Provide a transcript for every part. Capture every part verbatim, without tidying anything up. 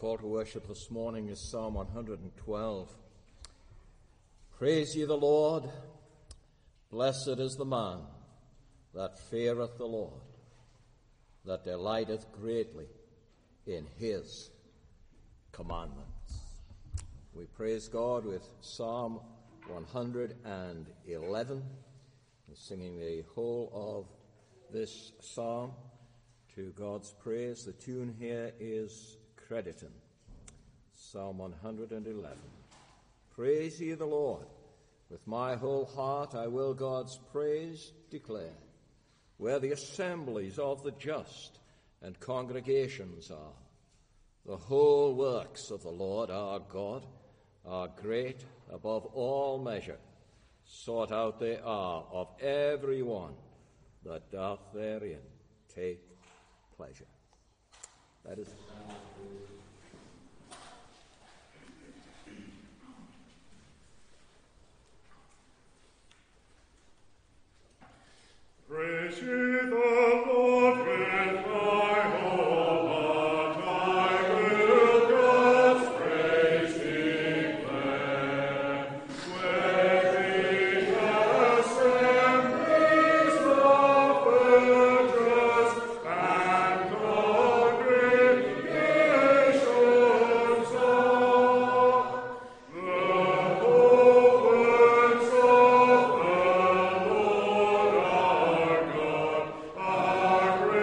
call to worship this morning is Psalm one hundred twelve. Praise ye the Lord. Blessed is the man that feareth the Lord, that delighteth greatly in his commandments. We praise God with Psalm one hundred eleven, and singing the whole of this psalm to God's praise. The tune here is Crediton, Psalm one hundred eleven. Praise ye the Lord. With my whole heart I will God's praise declare, where the assemblies of the just and congregations are. The whole works of the Lord our God are great above all measure. Sought out they are of every one that doth therein take pleasure. That is Praise ye the Lord with my whole heart, I will God's praise declare. Where the assemblies of the just and congregations are, the whole works of the Lord our God are great.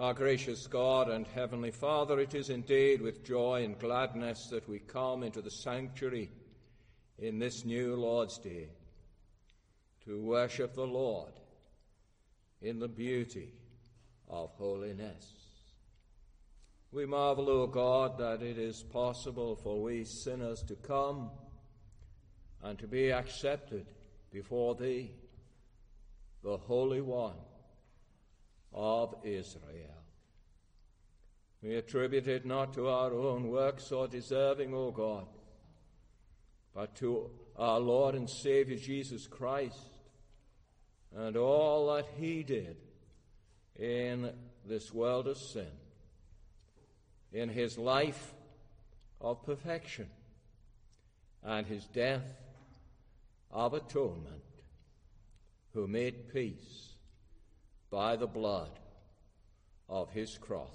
Our gracious God and Heavenly Father, it is indeed with joy and gladness that we come into the sanctuary in this new Lord's Day to worship the Lord in the beauty of holiness. We marvel, O God, that it is possible for we sinners to come and to be accepted before Thee, the Holy One of Israel. We attribute it not to our own works or deserving, O God, but to our Lord and Savior Jesus Christ and all that He did in this world of sin, in His life of perfection and His death of atonement, who made peace by the blood of His cross.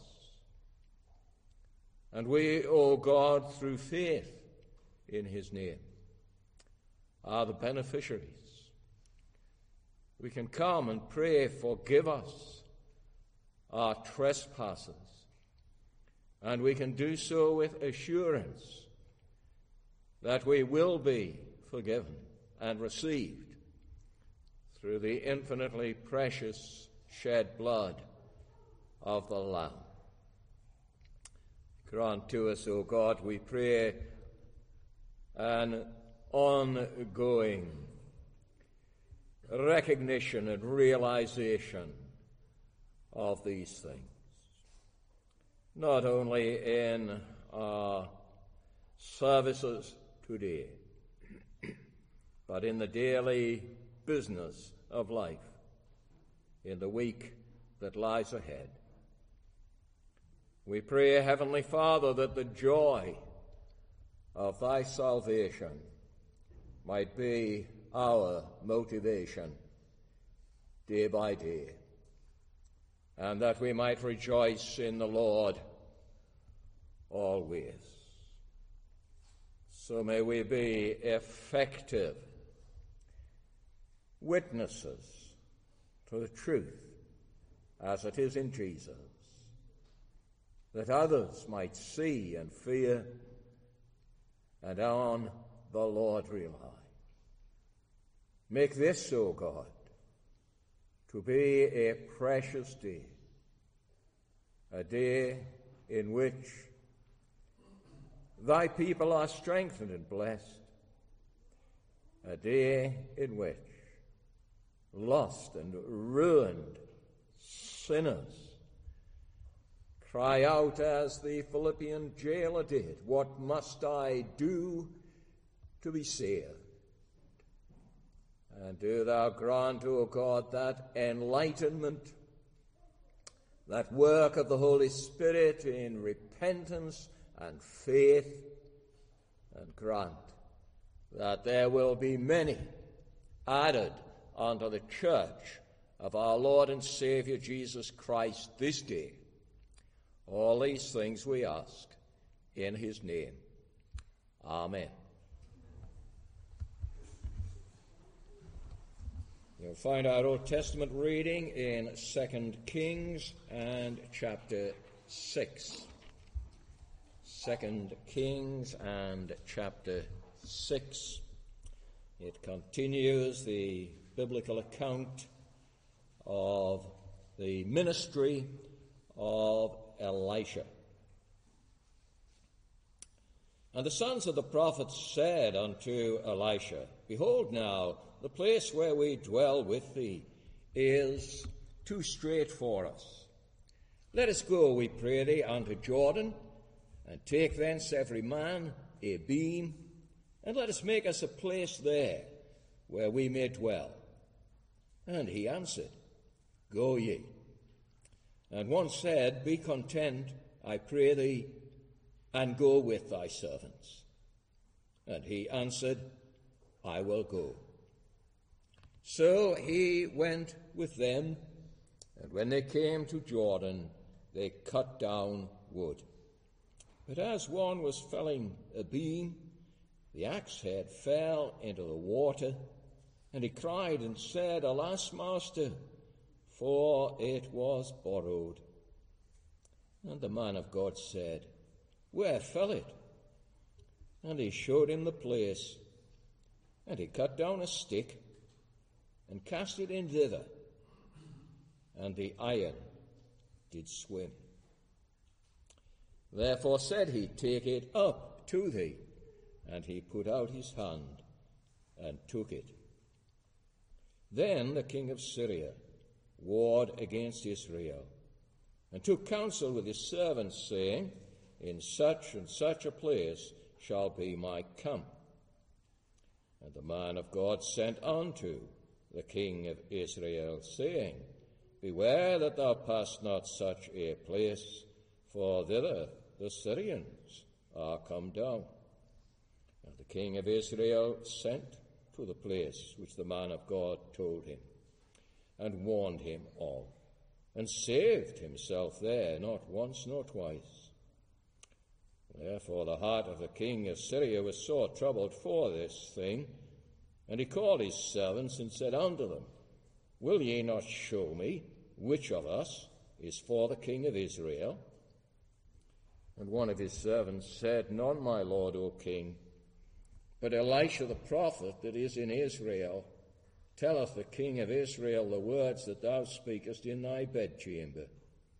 And we, O God, through faith in His name, are the beneficiaries. We can come and pray, forgive us our trespasses, and we can do so with assurance that we will be forgiven and received through the infinitely precious shed blood of the Lamb. Grant to us, O God, we pray, an ongoing recognition and realization of these things, not only in our services today, but in the daily business of life, in the week that lies ahead. We pray, Heavenly Father, that the joy of Thy salvation might be our motivation day by day, and that we might rejoice in the Lord always. So may we be effective witnesses to the truth as it is in Jesus, that others might see and fear and on the Lord rely. Make this, O God, to be a precious day, a day in which Thy people are strengthened and blessed, a day in which lost and ruined sinners cry out as the Philippian jailer did, "What must I do to be saved?" And do Thou grant, O God, that enlightenment, that work of the Holy Spirit in repentance and faith, and grant that there will be many added unto the church of our Lord and Savior Jesus Christ this day. All these things we ask in His name. Amen. You'll find our Old Testament reading in Second Kings and chapter six. Second Kings and chapter six. It continues the biblical account of the ministry of Elisha. And the sons of the prophets said unto Elisha, "Behold now, the place where we dwell with thee is too strait for us. Let us go, we pray thee, unto Jordan, and take thence every man a beam, and let us make us a place there where we may dwell." And he answered, "Go ye." And one said, "Be content, I pray thee, and go with thy servants." And he answered, "I will go." So he went with them, and when they came to Jordan, they cut down wood. But as one was felling a beam, the axe head fell into the water, and he cried and said, "Alas, master, for it was borrowed." And the man of God said, Where fell it? And he showed him the place. And he cut down a stick and cast it in thither, and the iron did swim. Therefore said he, Take it up to thee. And he put out his hand and took it. Then the king of Syria warred against Israel, and took counsel with his servants, saying, In such and such a place shall be my camp. And the man of God sent unto the king of Israel, saying, Beware that thou pass not such a place, for thither the Syrians are come down. And the king of Israel sent to the place which the man of God told him, and warned him of, and saved himself there, not once nor twice. Therefore the heart of the king of Syria was sore troubled for this thing, and he called his servants and said unto them, Will ye not show me which of us is for the king of Israel? And one of his servants said, None, my lord, O king, but Elisha the prophet that is in Israel telleth the king of Israel the words that thou speakest in thy bedchamber.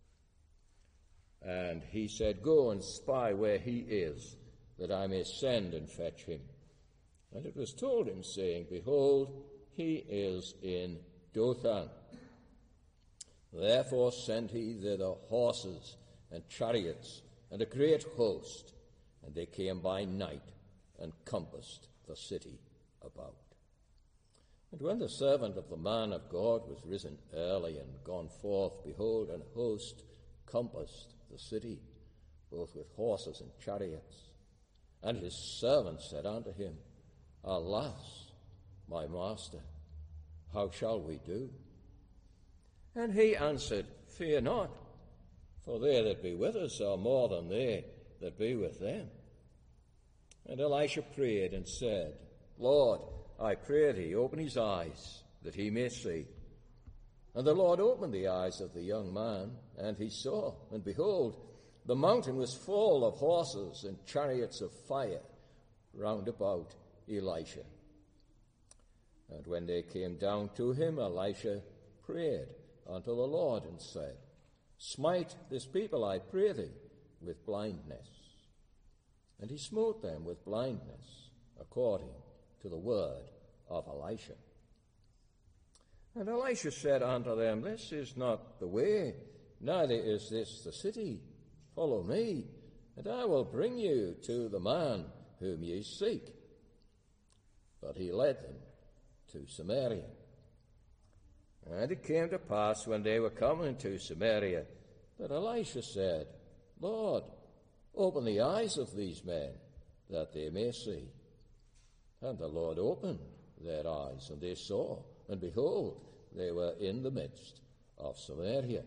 And he said, Go and spy where he is, that I may send and fetch him. And it was told him, saying, Behold, he is in Dothan. Therefore sent he thither horses and chariots and a great host, and they came by night and compassed the city about. And when the servant of the man of God was risen early and gone forth, behold, an host compassed the city, both with horses and chariots. And his servant said unto him, Alas, my master, how shall we do? And he answered, Fear not, for they that be with us are more than they that be with them. And Elisha prayed and said, Lord, I pray thee, open his eyes, that he may see. And the Lord opened the eyes of the young man, and he saw, and behold, the mountain was full of horses and chariots of fire round about Elisha. And when they came down to him, Elisha prayed unto the Lord and said, Smite this people, I pray thee, with blindness. And he smote them with blindness, according to the word of Elisha. And Elisha said unto them, This is not the way, neither is this the city. Follow me, and I will bring you to the man whom ye seek. But he led them to Samaria. And it came to pass, when they were coming to Samaria, that Elisha said, Lord, open the eyes of these men, that they may see. And the Lord opened their eyes, and they saw, and behold, they were in the midst of Samaria.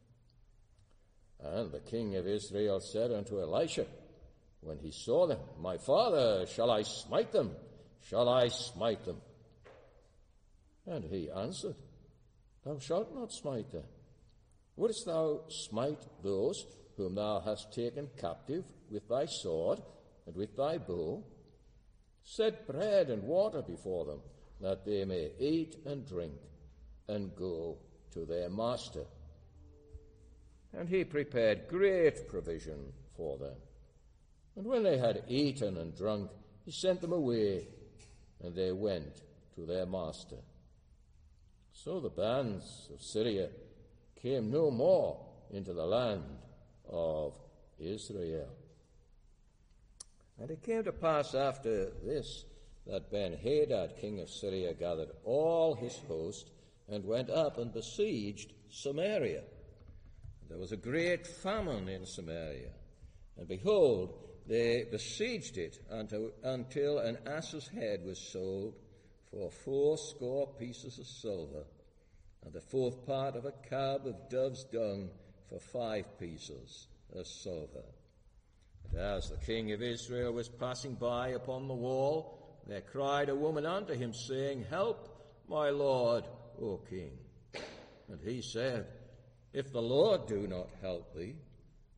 And the king of Israel said unto Elisha, when he saw them, My father, shall I smite them? Shall I smite them? And he answered, Thou shalt not smite them. Wouldst thou smite those whom thou hast taken captive with thy sword and with thy bow? Set bread and water before them, that they may eat and drink, and go to their master. And he prepared great provision for them. And when they had eaten and drunk, he sent them away, and they went to their master. So the bands of Syria came no more into the land of Israel. And it came to pass after this, that Ben-Hadad, king of Syria, gathered all his host, and went up and besieged Samaria. There was a great famine in Samaria, and behold, they besieged it until, until an ass's head was sold for fourscore pieces of silver, and the fourth part of a cab of dove's dung for five pieces of silver. And as the king of Israel was passing by upon the wall, there cried a woman unto him, saying, Help, my lord, O king. And he said, If the Lord do not help thee,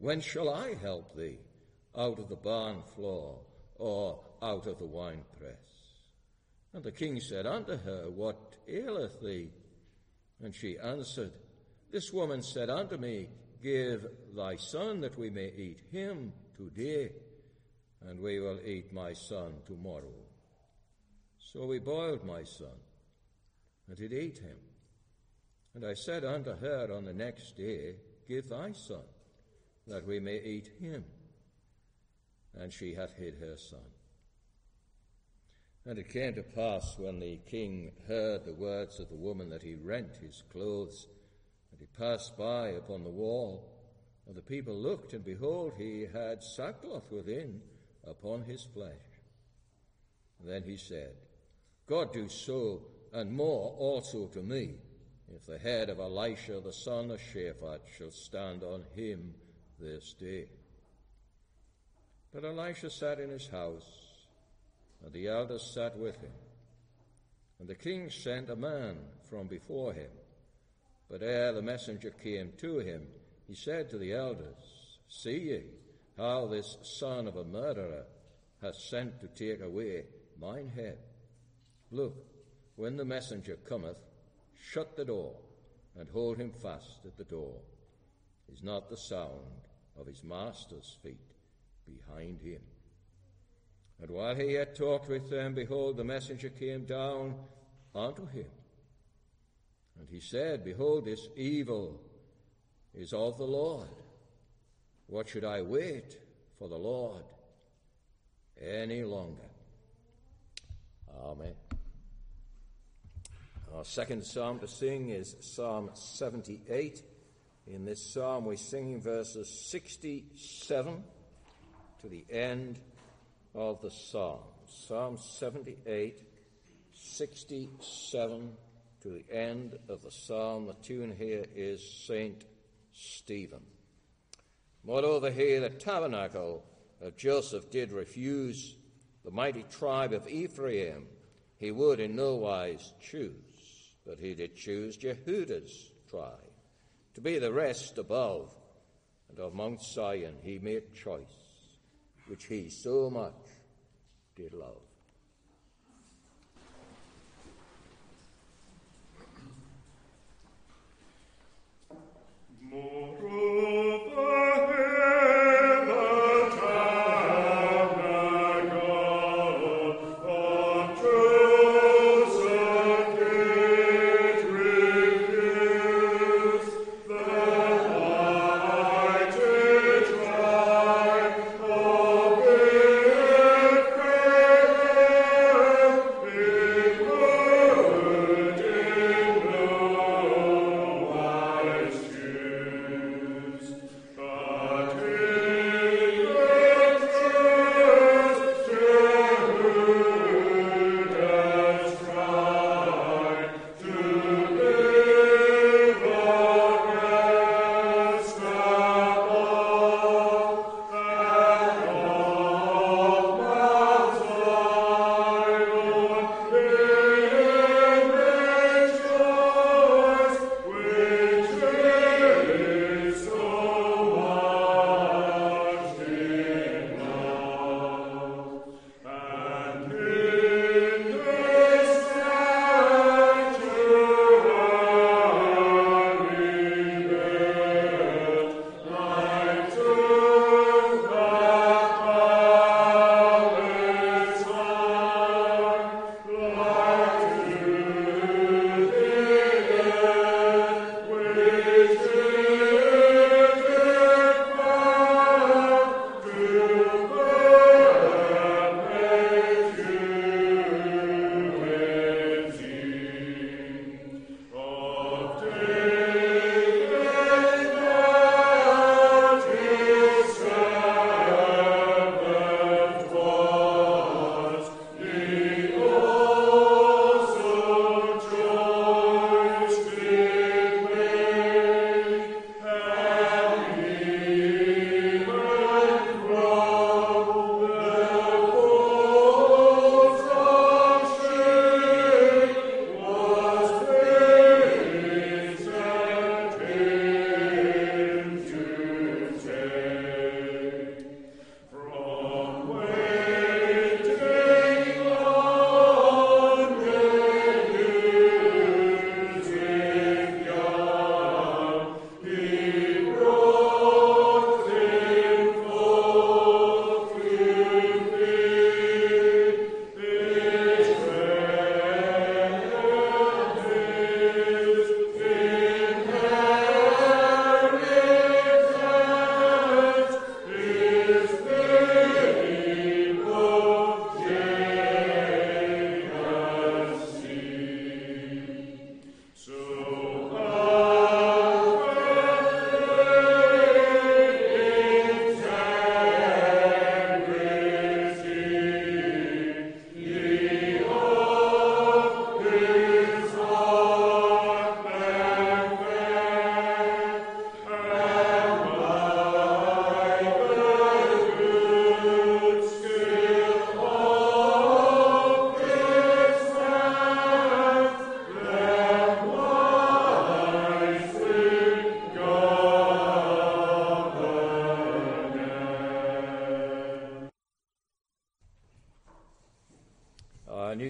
When shall I help thee out of the barn floor, or out of the winepress? And the king said unto her, What aileth thee? And she answered, This woman said unto me, Give thy son that we may eat him today, and we will eat my son tomorrow. So we boiled my son, and did eat him. And I said unto her on the next day, Give thy son, that we may eat him. And she hath hid her son. And it came to pass, when the king heard the words of the woman, that he rent his clothes, and he passed by upon the wall. And the people looked, and behold, he had sackcloth within upon his flesh. And then he said, God do so, and more also to me, if the head of Elisha the son of Shaphat shall stand on him this day. But Elisha sat in his house, and the elders sat with him. And the king sent a man from before him. But ere the messenger came to him, he said to the elders, See ye how this son of a murderer hath sent to take away mine head? Look, when the messenger cometh, shut the door, and hold him fast at the door. Is not the sound of his master's feet behind him? And while he yet talked with them, behold, the messenger came down unto him. And he said, Behold, this evil is of the Lord. What should I wait for the Lord any longer? Amen. Our second psalm to sing is Psalm seventy-eight. In this psalm we sing verses sixty-seven to the end of the psalm. Psalm seventy-eight, sixty-seven to the end of the psalm. The tune here is Saint Stephen. Moreover, he, the tabernacle of Joseph, did refuse, the mighty tribe of Ephraim he would in no wise choose, but he did choose Jehudah's tribe to be the rest above, and of Mount Zion he made choice, which he so much did love. Thank you.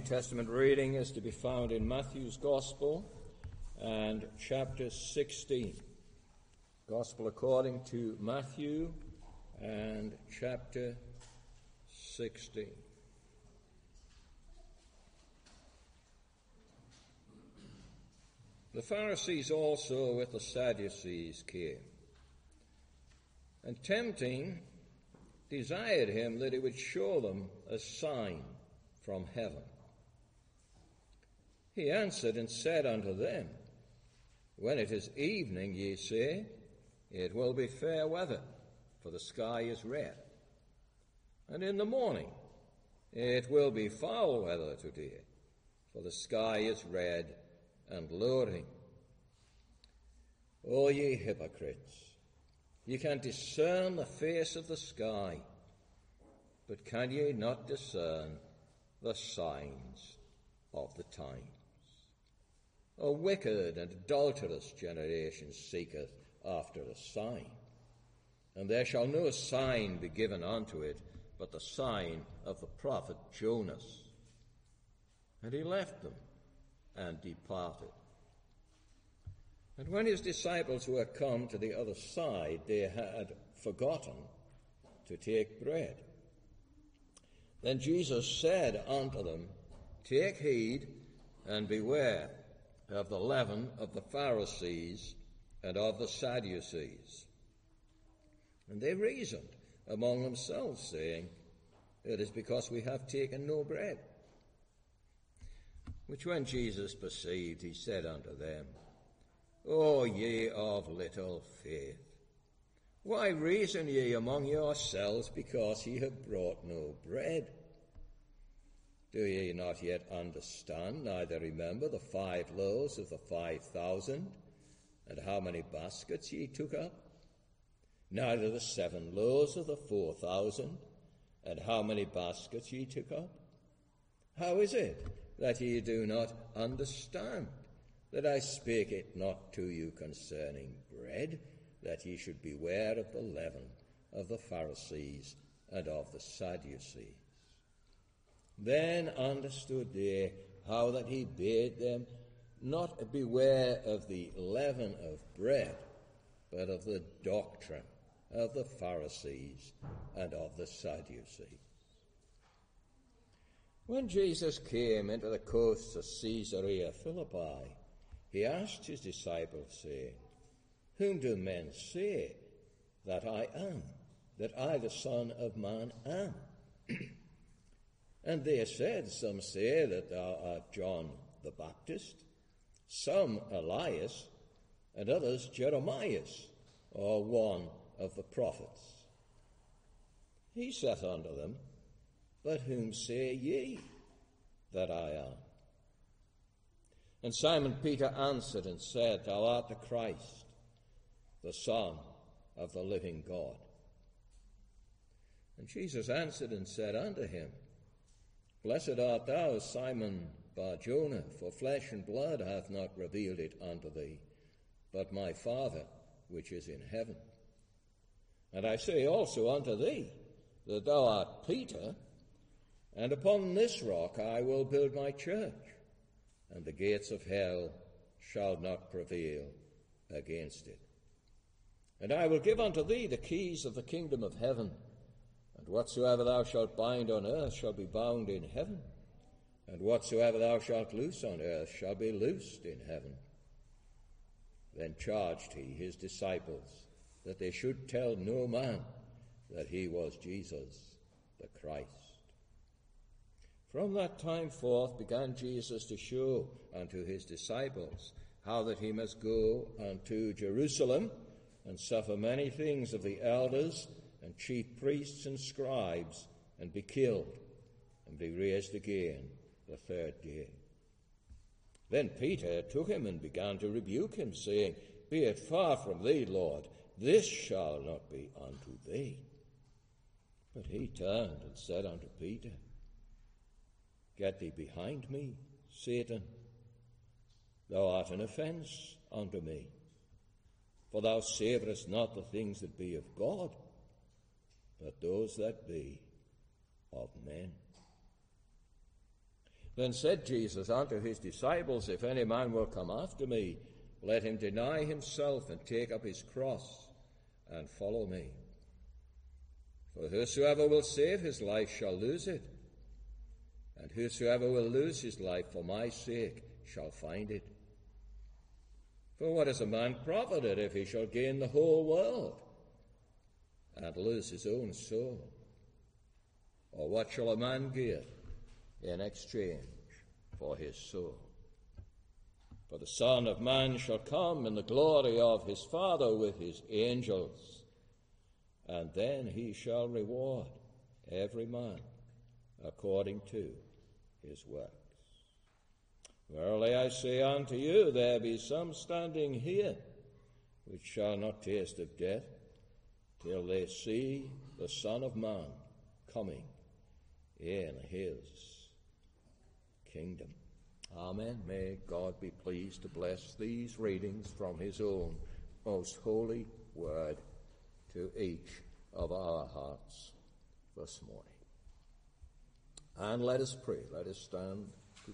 Testament reading is to be found in Matthew's Gospel and chapter sixteen. Gospel according to Matthew and chapter sixteen. The Pharisees also with the Sadducees came, and tempting, desired him that he would show them a sign from heaven. He answered and said unto them, When it is evening, ye say, It will be fair weather, for the sky is red. And in the morning, It will be foul weather today, for the sky is red and lowering. O ye hypocrites, ye can discern the face of the sky, but can ye not discern the signs of the times? A wicked and adulterous generation seeketh after a sign, and there shall no sign be given unto it but the sign of the prophet Jonas. And he left them and departed. And when his disciples were come to the other side, they had forgotten to take bread. Then Jesus said unto them, Take heed and beware of the leaven of the Pharisees and of the Sadducees. And they reasoned among themselves, saying, It is because we have taken no bread. Which when Jesus perceived, he said unto them, O ye of little faith, why reason ye among yourselves because ye have brought no bread? Do ye not yet understand, neither remember the five loaves of the five thousand, and how many baskets ye took up? Neither the seven loaves of the four thousand, and how many baskets ye took up? How is it that ye do not understand that I spake it not to you concerning bread, that ye should beware of the leaven of the Pharisees and of the Sadducees? Then understood they how that he bade them not beware of the leaven of bread, but of the doctrine of the Pharisees and of the Sadducees. When Jesus came into the coasts of Caesarea Philippi, he asked his disciples, saying, Whom do men say that I am, that I the Son of Man am? And they said, Some say that thou art John the Baptist, some Elias, and others Jeremias, or one of the prophets. He saith unto them, But whom say ye that I am? And Simon Peter answered and said, Thou art the Christ, the Son of the living God. And Jesus answered and said unto him, Blessed art thou, Simon Bar-Jonah, for flesh and blood hath not revealed it unto thee, but my Father which is in heaven. And I say also unto thee, that thou art Peter, and upon this rock I will build my church, and the gates of hell shall not prevail against it. And I will give unto thee the keys of the kingdom of heaven, and whatsoever thou shalt bind on earth shall be bound in heaven, and whatsoever thou shalt loose on earth shall be loosed in heaven. Then charged he his disciples that they should tell no man that he was Jesus the Christ. From that time forth began Jesus to show unto his disciples how that he must go unto Jerusalem and suffer many things of the elders and chief priests and scribes, and be killed, and be raised again the third day. Then Peter took him and began to rebuke him, saying, Be it far from thee, Lord, this shall not be unto thee. But he turned and said unto Peter, Get thee behind me, Satan. Thou art an offence unto me, for thou savourest not the things that be of God, but those that be of men. Then said Jesus unto his disciples, If any man will come after me, let him deny himself and take up his cross and follow me. For whosoever will save his life shall lose it, and whosoever will lose his life for my sake shall find it. For what is a man profited if he shall gain the whole world and lose his own soul? Or what shall a man give in exchange for his soul? For the Son of Man shall come in the glory of his Father with his angels, and then he shall reward every man according to his works. Verily I say unto you, there be some standing here which shall not taste of death till they see the Son of Man coming in his kingdom. Amen. May God be pleased to bless these readings from his own most holy word to each of our hearts this morning. And let us pray. Let us stand.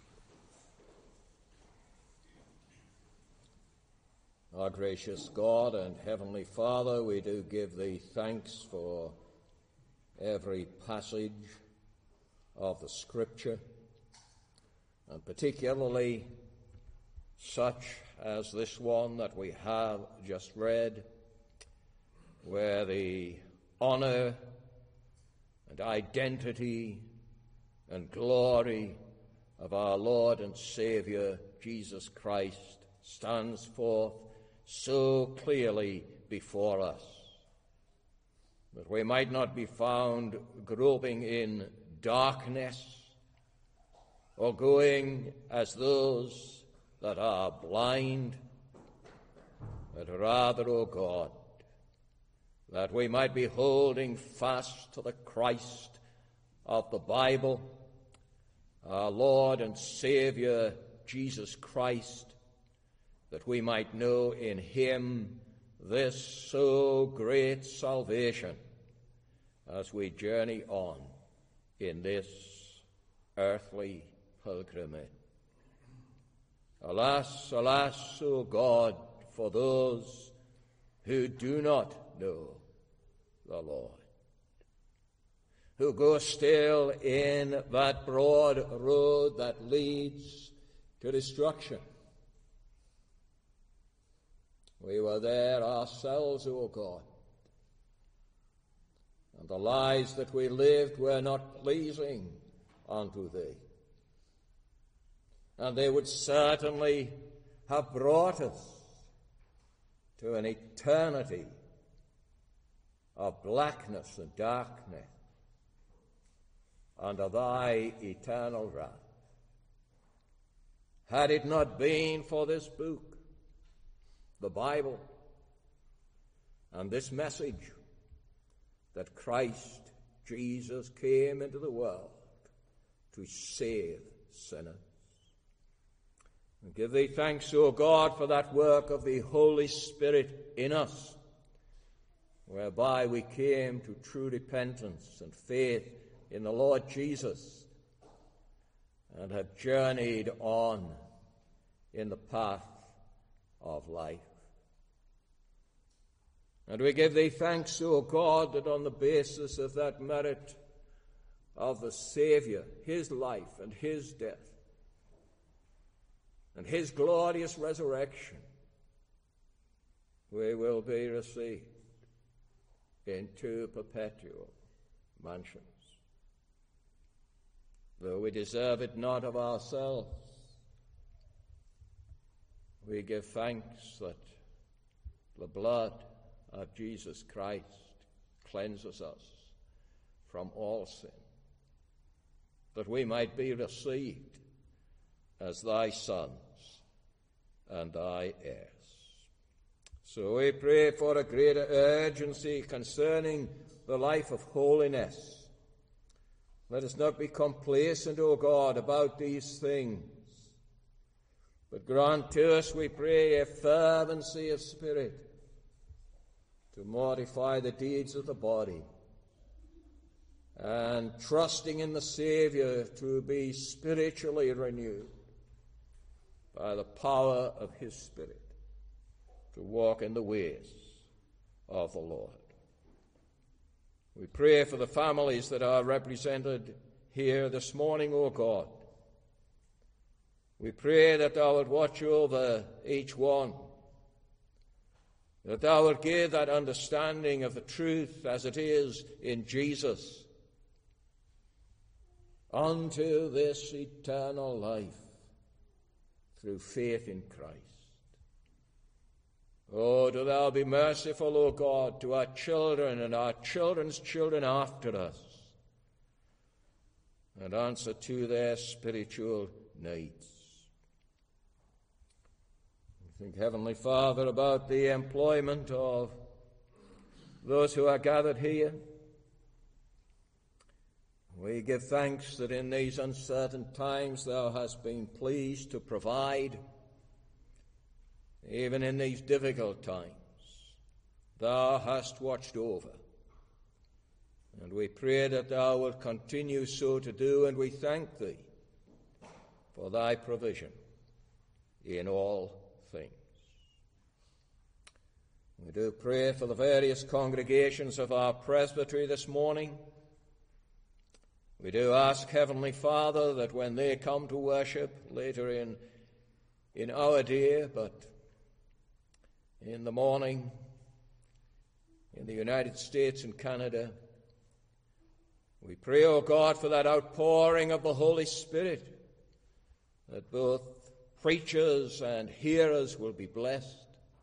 Our gracious God and heavenly Father, we do give thee thanks for every passage of the Scripture, and particularly such as this one that we have just read, where the honor and identity and glory of our Lord and Savior Jesus Christ stands forth so clearly before us, that we might not be found groping in darkness or going as those that are blind, but rather, O God, that we might be holding fast to the Christ of the Bible, our Lord and Savior Jesus Christ, that we might know in him this so great salvation as we journey on in this earthly pilgrimage. Alas, alas, O God, for those who do not know the Lord, who go still in that broad road that leads to destruction. We were there ourselves, O God, and the lives that we lived were not pleasing unto thee. And they would certainly have brought us to an eternity of blackness and darkness under thy eternal wrath. Had it not been for this book, the Bible, and this message that Christ Jesus came into the world to save sinners. And give thee thanks, O God, for that work of the Holy Spirit in us, whereby we came to true repentance and faith in the Lord Jesus and have journeyed on in the path of life. And we give thee thanks, O God, that on the basis of that merit of the Savior, his life and his death, and his glorious resurrection, we will be received into perpetual mansions. Though we deserve it not of ourselves, we give thanks that the blood of Jesus Christ cleanses us from all sin, that we might be received as thy sons and thy heirs. So we pray for a greater urgency concerning the life of holiness. Let us not be complacent, O God, about these things, but grant to us, we pray, a fervency of spirit to mortify the deeds of the body and trusting in the Savior to be spiritually renewed by the power of his Spirit, to walk in the ways of the Lord. We pray for the families that are represented here this morning, O God. We pray that thou would watch over each one, that thou would give that understanding of the truth as it is in Jesus unto this eternal life through faith in Christ. Oh, do thou be merciful, O God, to our children and our children's children after us, and answer to their spiritual needs. We think, Heavenly Father, about the employment of those who are gathered here. We give thanks that in these uncertain times thou hast been pleased to provide. Even in these difficult times, thou hast watched over. And we pray that thou wilt continue so to do, and we thank thee for thy provision in all things. We do pray for the various congregations of our presbytery this morning. We do ask, Heavenly Father, that when they come to worship later in, in our day, but in the morning in the United States and Canada, we pray, O God, for that outpouring of the Holy Spirit, that both preachers and hearers will be blessed,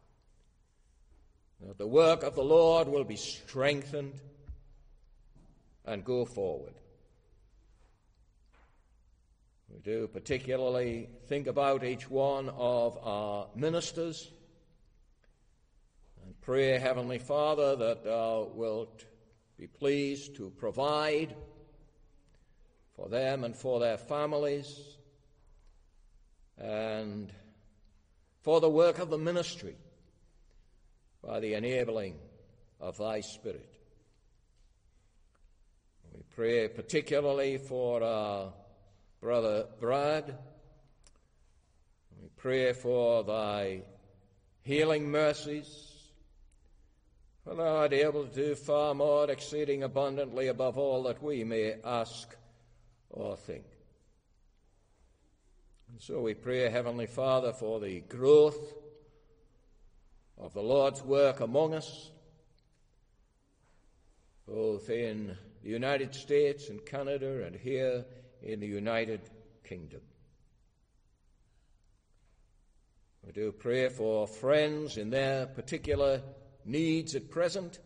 that the work of the Lord will be strengthened and go forward. We do particularly think about each one of our ministers and pray, Heavenly Father, that thou wilt be pleased to provide for them and for their families and for the work of the ministry by the enabling of thy Spirit. We pray particularly for our brother Brad. We pray for thy healing mercies, for thou art able to do far more, exceeding abundantly above all that we may ask or think. And so we pray, Heavenly Father, for the growth of the Lord's work among us, both in the United States and Canada and here in the United Kingdom. We do pray for friends in their particular needs at present.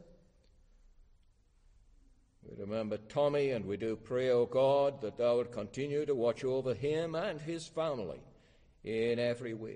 We remember Tommy, and we do pray, O God, that thou would continue to watch over him and his family in every way.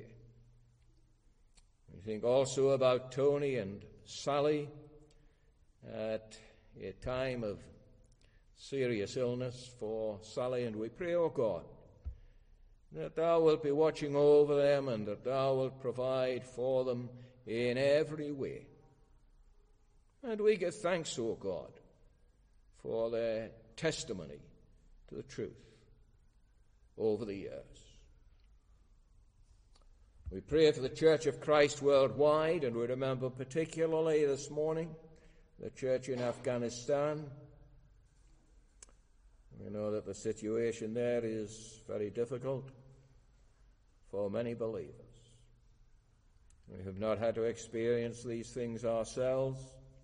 We think also about Tony and Sally at a time of serious illness for Sally, and we pray, O God, that thou wilt be watching over them and that thou wilt provide for them in every way. And we give thanks, O God, for their testimony to the truth over the years. We pray for the Church of Christ worldwide, and we remember particularly this morning the church in Afghanistan. We know that the situation there is very difficult for many believers. We have not had to experience these things ourselves,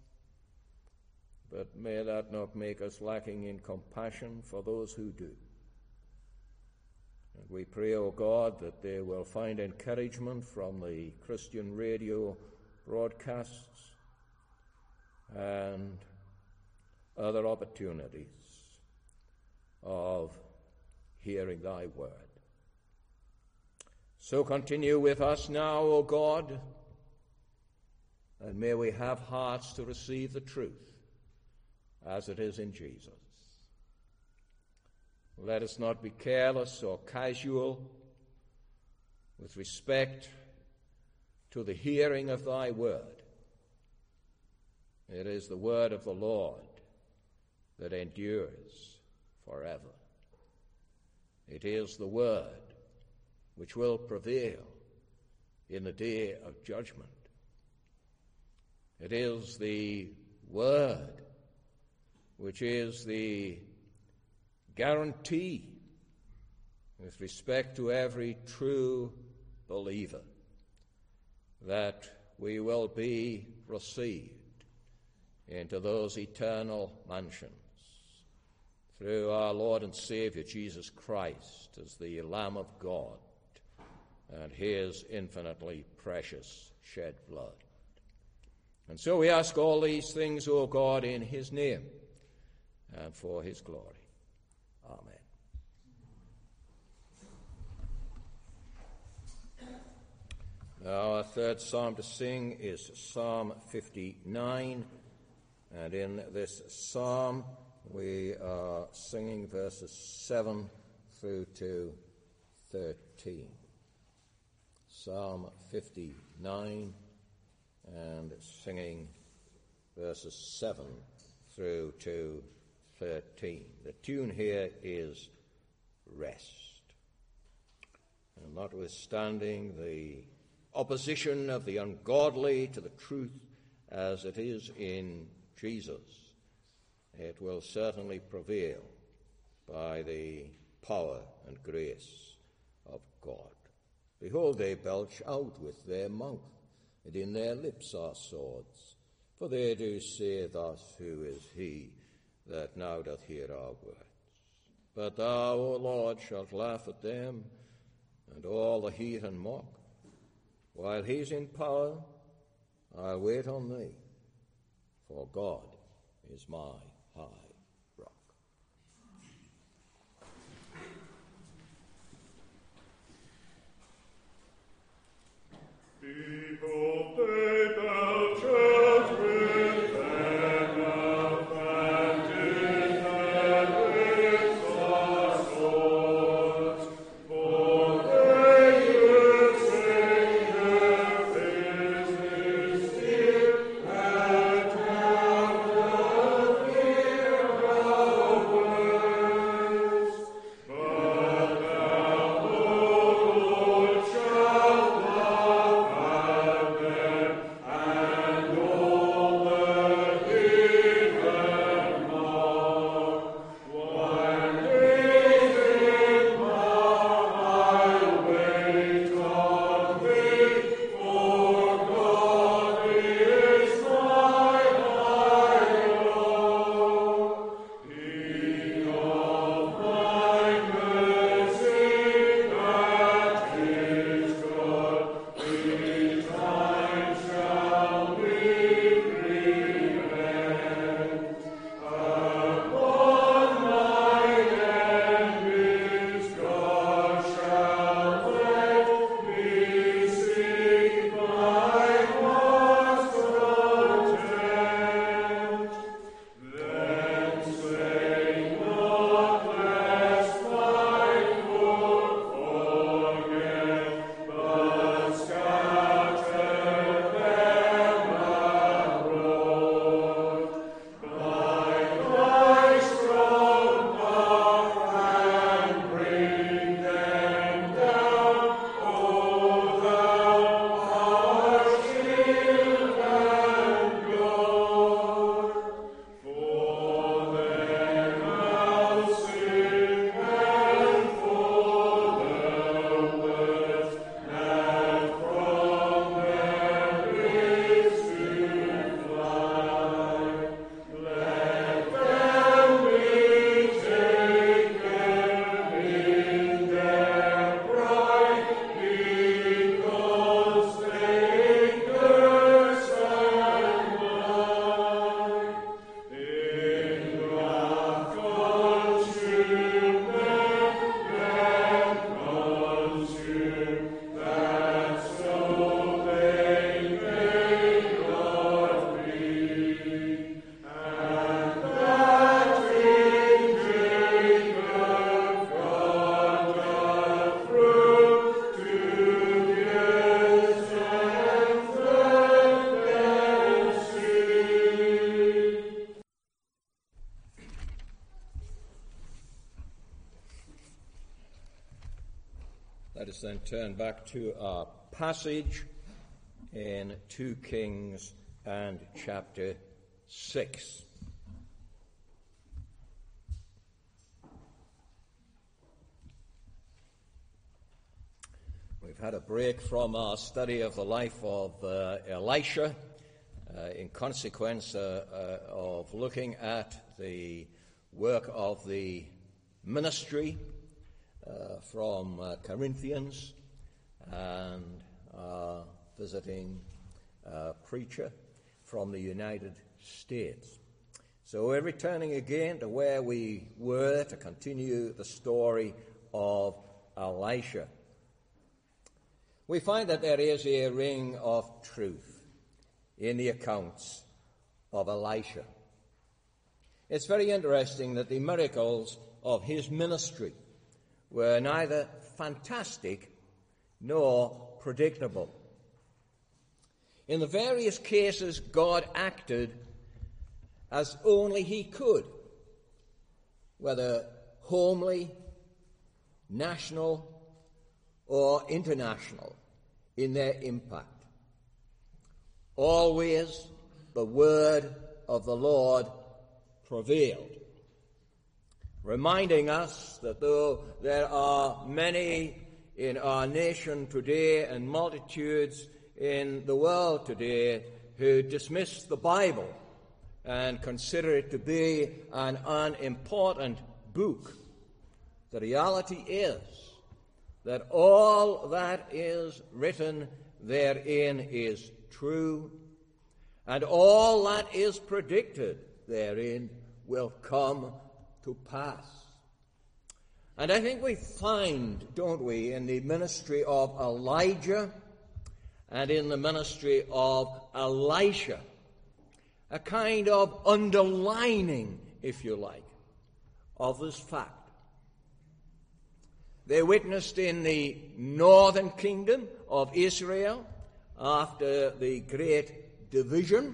but may that not make us lacking in compassion for those who do. And we pray, O God, that they will find encouragement from the Christian radio broadcasts and other opportunities of hearing thy word. So continue with us now, O God, and may we have hearts to receive the truth as it is in Jesus. Let us not be careless or casual with respect to the hearing of thy word. It is the word of the Lord that endures forever. It is the word which will prevail in the day of judgment. It is the word which is the guarantee with respect to every true believer that we will be received into those eternal mansions through our Lord and Savior Jesus Christ as the Lamb of God and his infinitely precious shed blood. And so we ask all these things, O God, in his name and for his glory. Amen. Now, our third psalm to sing is Psalm fifty-nine, and in this psalm we are singing verses seven through to thirteen. Psalm fifty-nine, and singing verses seven through to thirteen. The tune here is Rest. And notwithstanding the opposition of the ungodly to the truth as it is in Jesus, it will certainly prevail by the power and grace of God. Behold, they belch out with their mouth, and in their lips are swords. For they do say thus, who is he that now doth hear our words? But thou, O Lord, shalt laugh at them, and all the heathen mock. While he's in power, I'll wait on thee, for God is my high rock. People, they belch out with their mouth, and in their lips are swords. For they will say their business is and have no fear of words. But thou, O Lord, shalt laugh at them. Let us then turn back to our passage in two Kings and chapter six. We've had a break from our study of the life of uh, Elisha uh, in consequence uh, uh, of looking at the work of the ministry uh, from uh, Corinthians and our visiting uh, preacher from the United States. So we're returning again to where we were to continue the story of Elisha. We find that there is a ring of truth in the accounts of Elisha. It's very interesting that the miracles of his ministry were neither fantastic nor predictable. In the various cases, God acted as only he could, whether homely, national, or international in their impact. Always the word of the Lord prevailed, reminding us that though there are many in our nation today and multitudes in the world today who dismiss the Bible and consider it to be an unimportant book, the reality is that all that is written therein is true, and all that is predicted therein will come to pass. And I think we find, don't we, in the ministry of Elijah and in the ministry of Elisha, a kind of underlining, if you like, of this fact. They witnessed in the northern kingdom of Israel after the great division,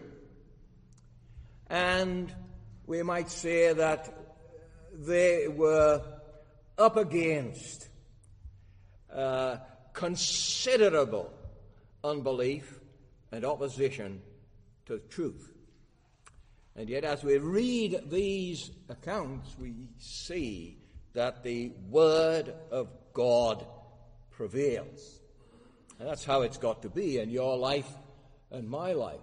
and we might say that they were up against uh, considerable unbelief and opposition to truth. And yet, as we read these accounts, we see that the word of God prevails. And that's how it's got to be in your life and my life.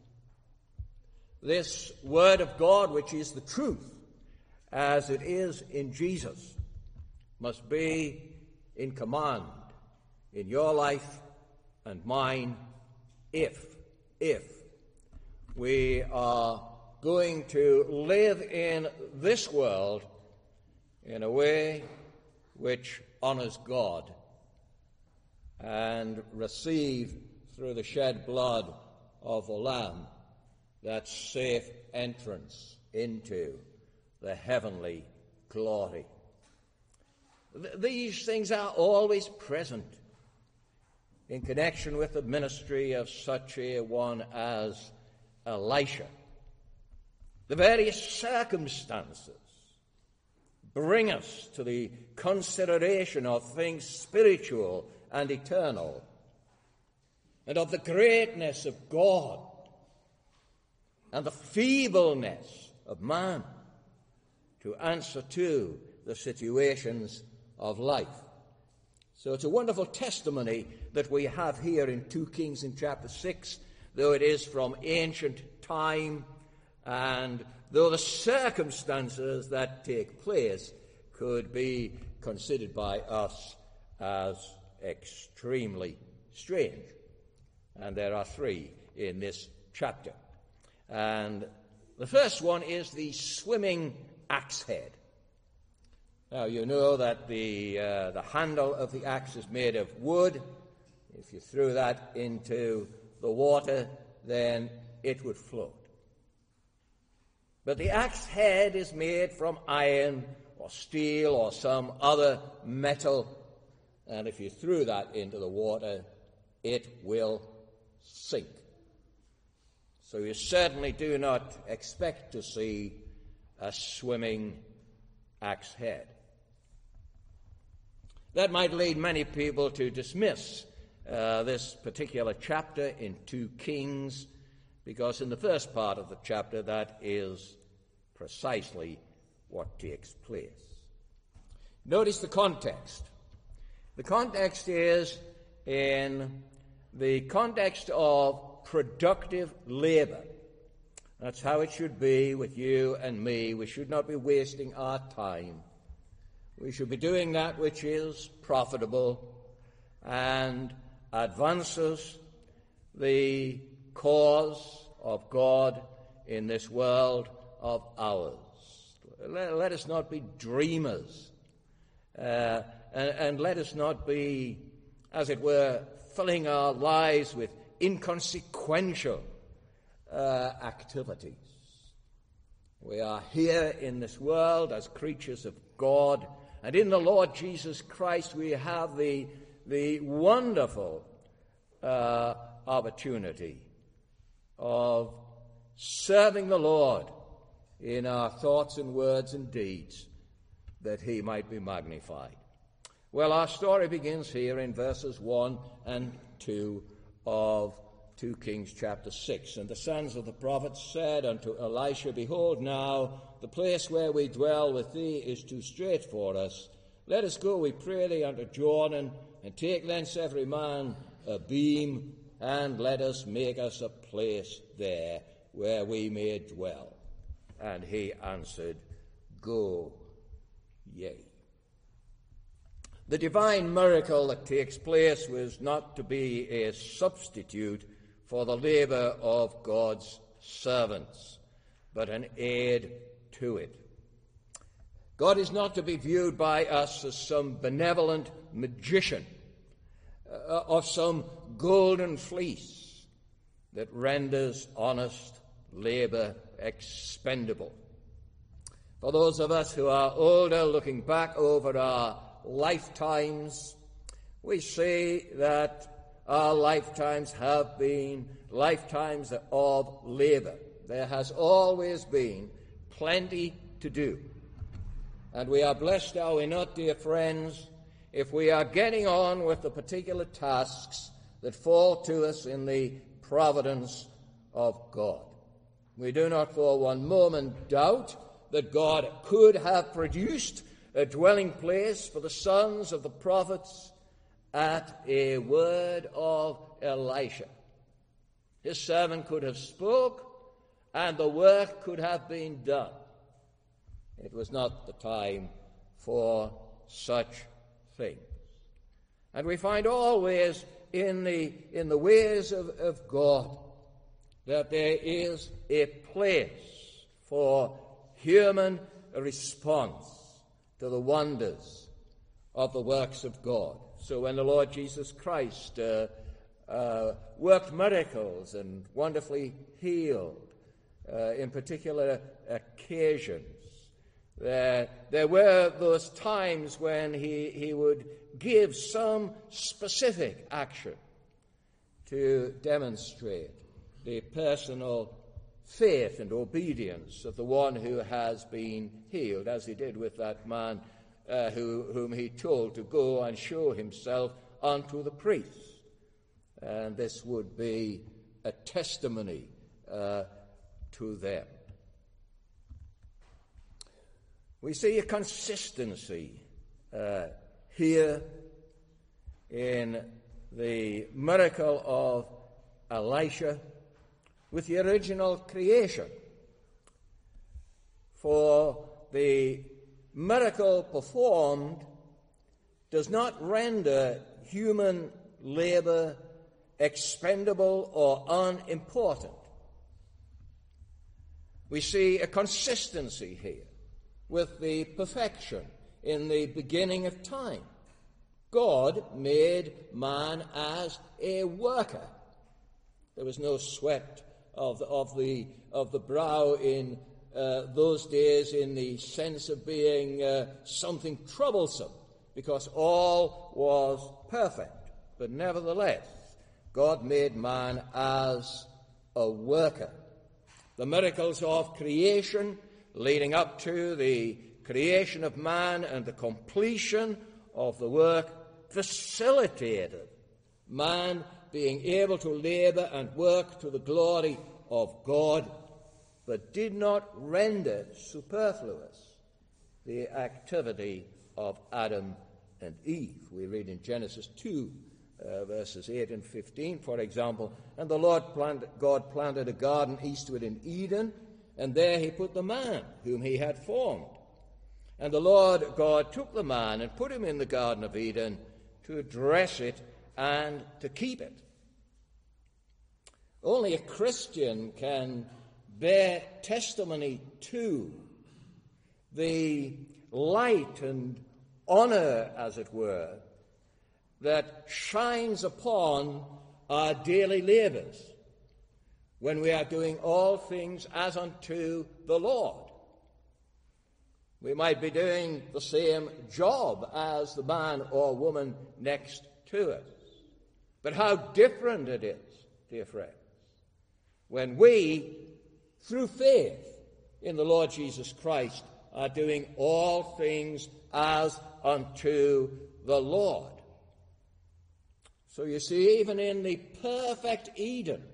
This word of God, which is the truth, as it is in Jesus, must be in command in your life and mine if, if we are going to live in this world in a way which honors God and receive through the shed blood of the Lamb that safe entrance into the heavenly glory. Th- these things are always present in connection with the ministry of such a one as Elisha. The various circumstances bring us to the consideration of things spiritual and eternal, and of the greatness of God and the feebleness of man to answer to the situations of life. So it's a wonderful testimony that we have here in two Kings in chapter six, though it is from ancient time, and though the circumstances that take place could be considered by us as extremely strange. And there are three in this chapter. And the first one is the swimming axe head. Now, you know that the, uh, the handle of the axe is made of wood. If you threw that into the water, then it would float. But the axe head is made from iron or steel or some other metal, and if you threw that into the water, it will sink. So you certainly do not expect to see a swimming axe head. That might lead many people to dismiss uh, this particular chapter in two Kings, because in the first part of the chapter that is precisely what takes place. Notice the context. The context is in the context of productive labor. That's how it should be with you and me. We should not be wasting our time. We should be doing that which is profitable and advances the cause of God in this world of ours. Let, let us not be dreamers, uh, and, and let us not be, as it were, filling our lives with inconsequential uh, activities. We are here in this world as creatures of God, and in the Lord Jesus Christ we have the, the wonderful uh, opportunity of serving the Lord in our thoughts and words and deeds, that he might be magnified. Well, our story begins here in verses one and two of two Kings chapter six. And the sons of the prophets said unto Elisha, Behold, now the place where we dwell with thee is too strait for us. Let us go, we pray thee, unto Jordan, and take thence every man a beam, and let us make us a place there where we may dwell. And he answered, Go ye. The divine miracle that takes place was not to be a substitute for the labor of God's servants, but an aid to it. God is not to be viewed by us as some benevolent magician uh, of some golden fleece that renders honest labor expendable. For those of us who are older, looking back over our lifetimes, we see that our lifetimes have been lifetimes of labor. There has always been plenty to do. And we are blessed, are we not, dear friends, if we are getting on with the particular tasks that fall to us in the providence of God. We do not for one moment doubt that God could have produced a dwelling place for the sons of the prophets at a word of Elisha. His servant could have spoke, and the work could have been done. It was not the time for such things. And we find always in the in the ways of, of God that there is a place for human response to the wonders of the works of God. So when the Lord Jesus Christ uh, uh, worked miracles and wonderfully healed uh, in particular occasions, there, there were those times when he, he would give some specific action to demonstrate the personal faith and obedience of the one who has been healed, as he did with that man uh, who, whom he told to go and show himself unto the priests. And this would be a testimony uh, to them. We see a consistency uh, here in the miracle of Elisha with the original creation. For the miracle performed does not render human labor expendable or unimportant. We see a consistency here with the perfection in the beginning of time. God made man as a worker. There was no sweat of the, of the, of the brow in uh, those days in the sense of being uh, something troublesome, because all was perfect. But nevertheless, God made man as a worker. The miracles of creation leading up to the creation of man and the completion of the work facilitated man being able to labor and work to the glory of God, but did not render superfluous the activity of Adam and Eve. We read in Genesis two, uh, verses eight and fifteen, for example, and the Lord planted, God planted a garden eastward in Eden, and there he put the man whom he had formed. And the Lord God took the man and put him in the Garden of Eden to dress it and to keep it. Only a Christian can bear testimony to the light and honor, as it were, that shines upon our daily labors when we are doing all things as unto the Lord. We might be doing the same job as the man or woman next to us. But how different it is, dear friends, when we, through faith in the Lord Jesus Christ, are doing all things as unto the Lord. So you see, even in the perfect Eden,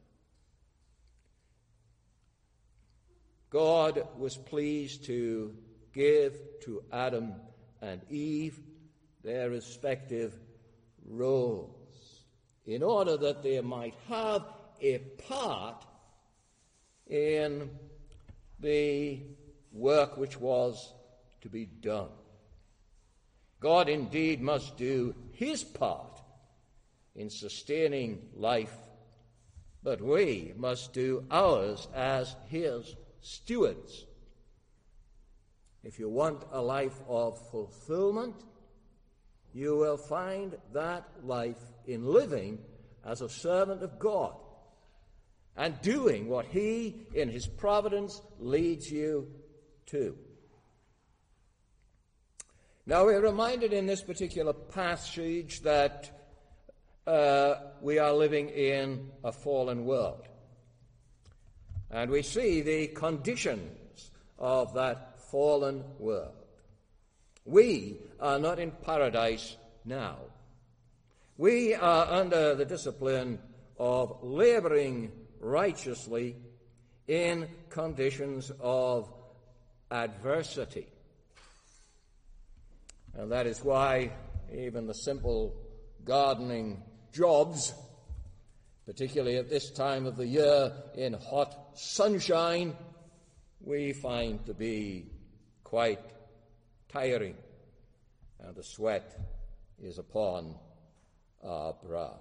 God was pleased to give to Adam and Eve their respective roles in order that they might have a part in the work which was to be done. God indeed must do his part in sustaining life, but we must do ours as his stewards. If you want a life of fulfillment, you will find that life in living as a servant of God and doing what he, in his providence, leads you to. Now, we're reminded in this particular passage that uh, we are living in a fallen world. And we see the conditions of that fallen world. We are not in paradise now. We are under the discipline of laboring righteously in conditions of adversity. And that is why even the simple gardening jobs, particularly at this time of the year in hot sunshine, we find to be quite tiring, and the sweat is upon our brow.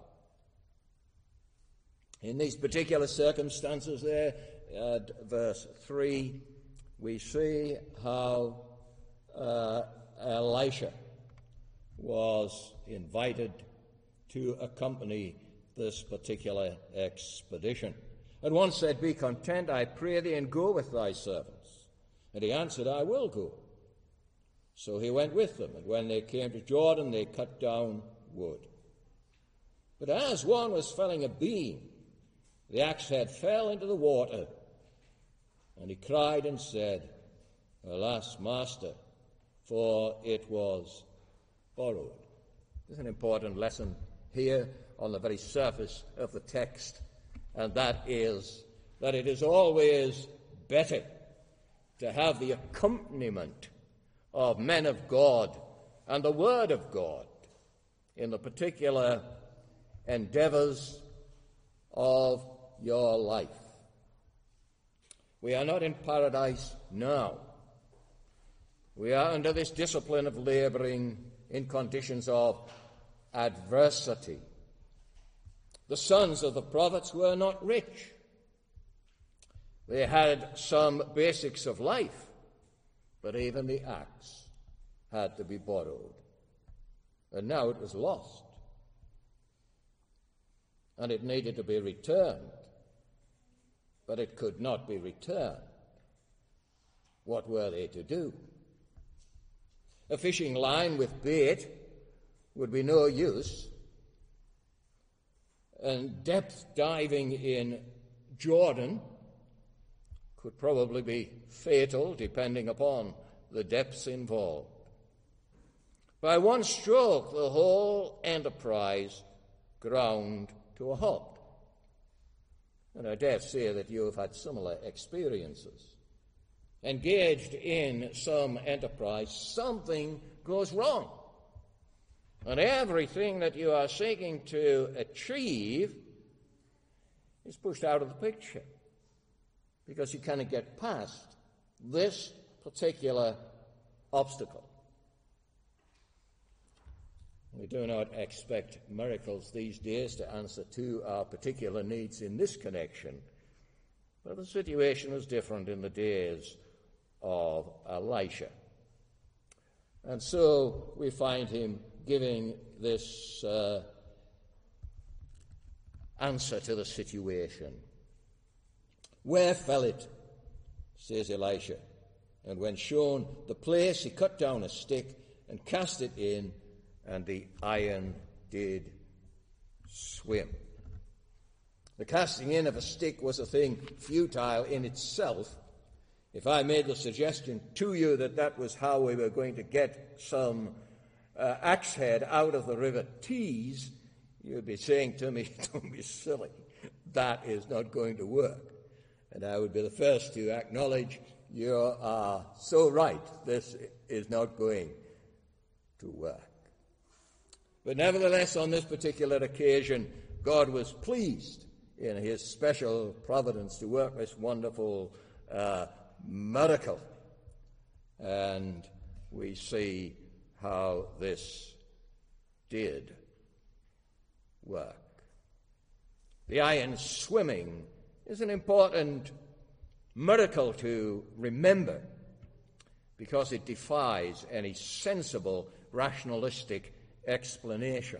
In these particular circumstances there, at verse three, we see how uh, Elisha was invited to accompany this particular expedition. And one said, "Be content, I pray thee, and go with thy servants." And he answered, "I will go." So he went with them, and when they came to Jordan, they cut down wood. But as one was felling a beam, the axe head fell into the water, and he cried and said, "Alas, master, for it was borrowed." There's an important lesson here on the very surface of the text, and that is that it is always better to have the accompaniment of men of God and the Word of God in the particular endeavors of your life. We are not in paradise now. We are under this discipline of laboring in conditions of adversity. The sons of the prophets were not rich. They had some basics of life, but even the axe had to be borrowed. And now it was lost. And it needed to be returned. But it could not be returned. What were they to do? A fishing line with bait would be no use. And depth diving in Jordan could probably be fatal, depending upon the depths involved. By one stroke, the whole enterprise ground to a halt. And I dare say that you have had similar experiences. Engaged in some enterprise, something goes wrong. And everything that you are seeking to achieve is pushed out of the picture because you cannot get past this particular obstacle. We do not expect miracles these days to answer to our particular needs in this connection, but the situation was different in the days of Elisha. And so we find him giving this uh, answer to the situation. Where fell it, says Elisha. And when shown the place, he cut down a stick and cast it in, and the iron did swim. The casting in of a stick was a thing futile in itself. If I made the suggestion to you that that was how we were going to get some uh, axe head out of the river Tees, you'd be saying to me, don't be silly. That is not going to work. And I would be the first to acknowledge you are so right. This is not going to work. But nevertheless, on this particular occasion, God was pleased in his special providence to work this wonderful uh, miracle. And we see how this did work. The iron swimming is an important miracle to remember because it defies any sensible, rationalistic explanation.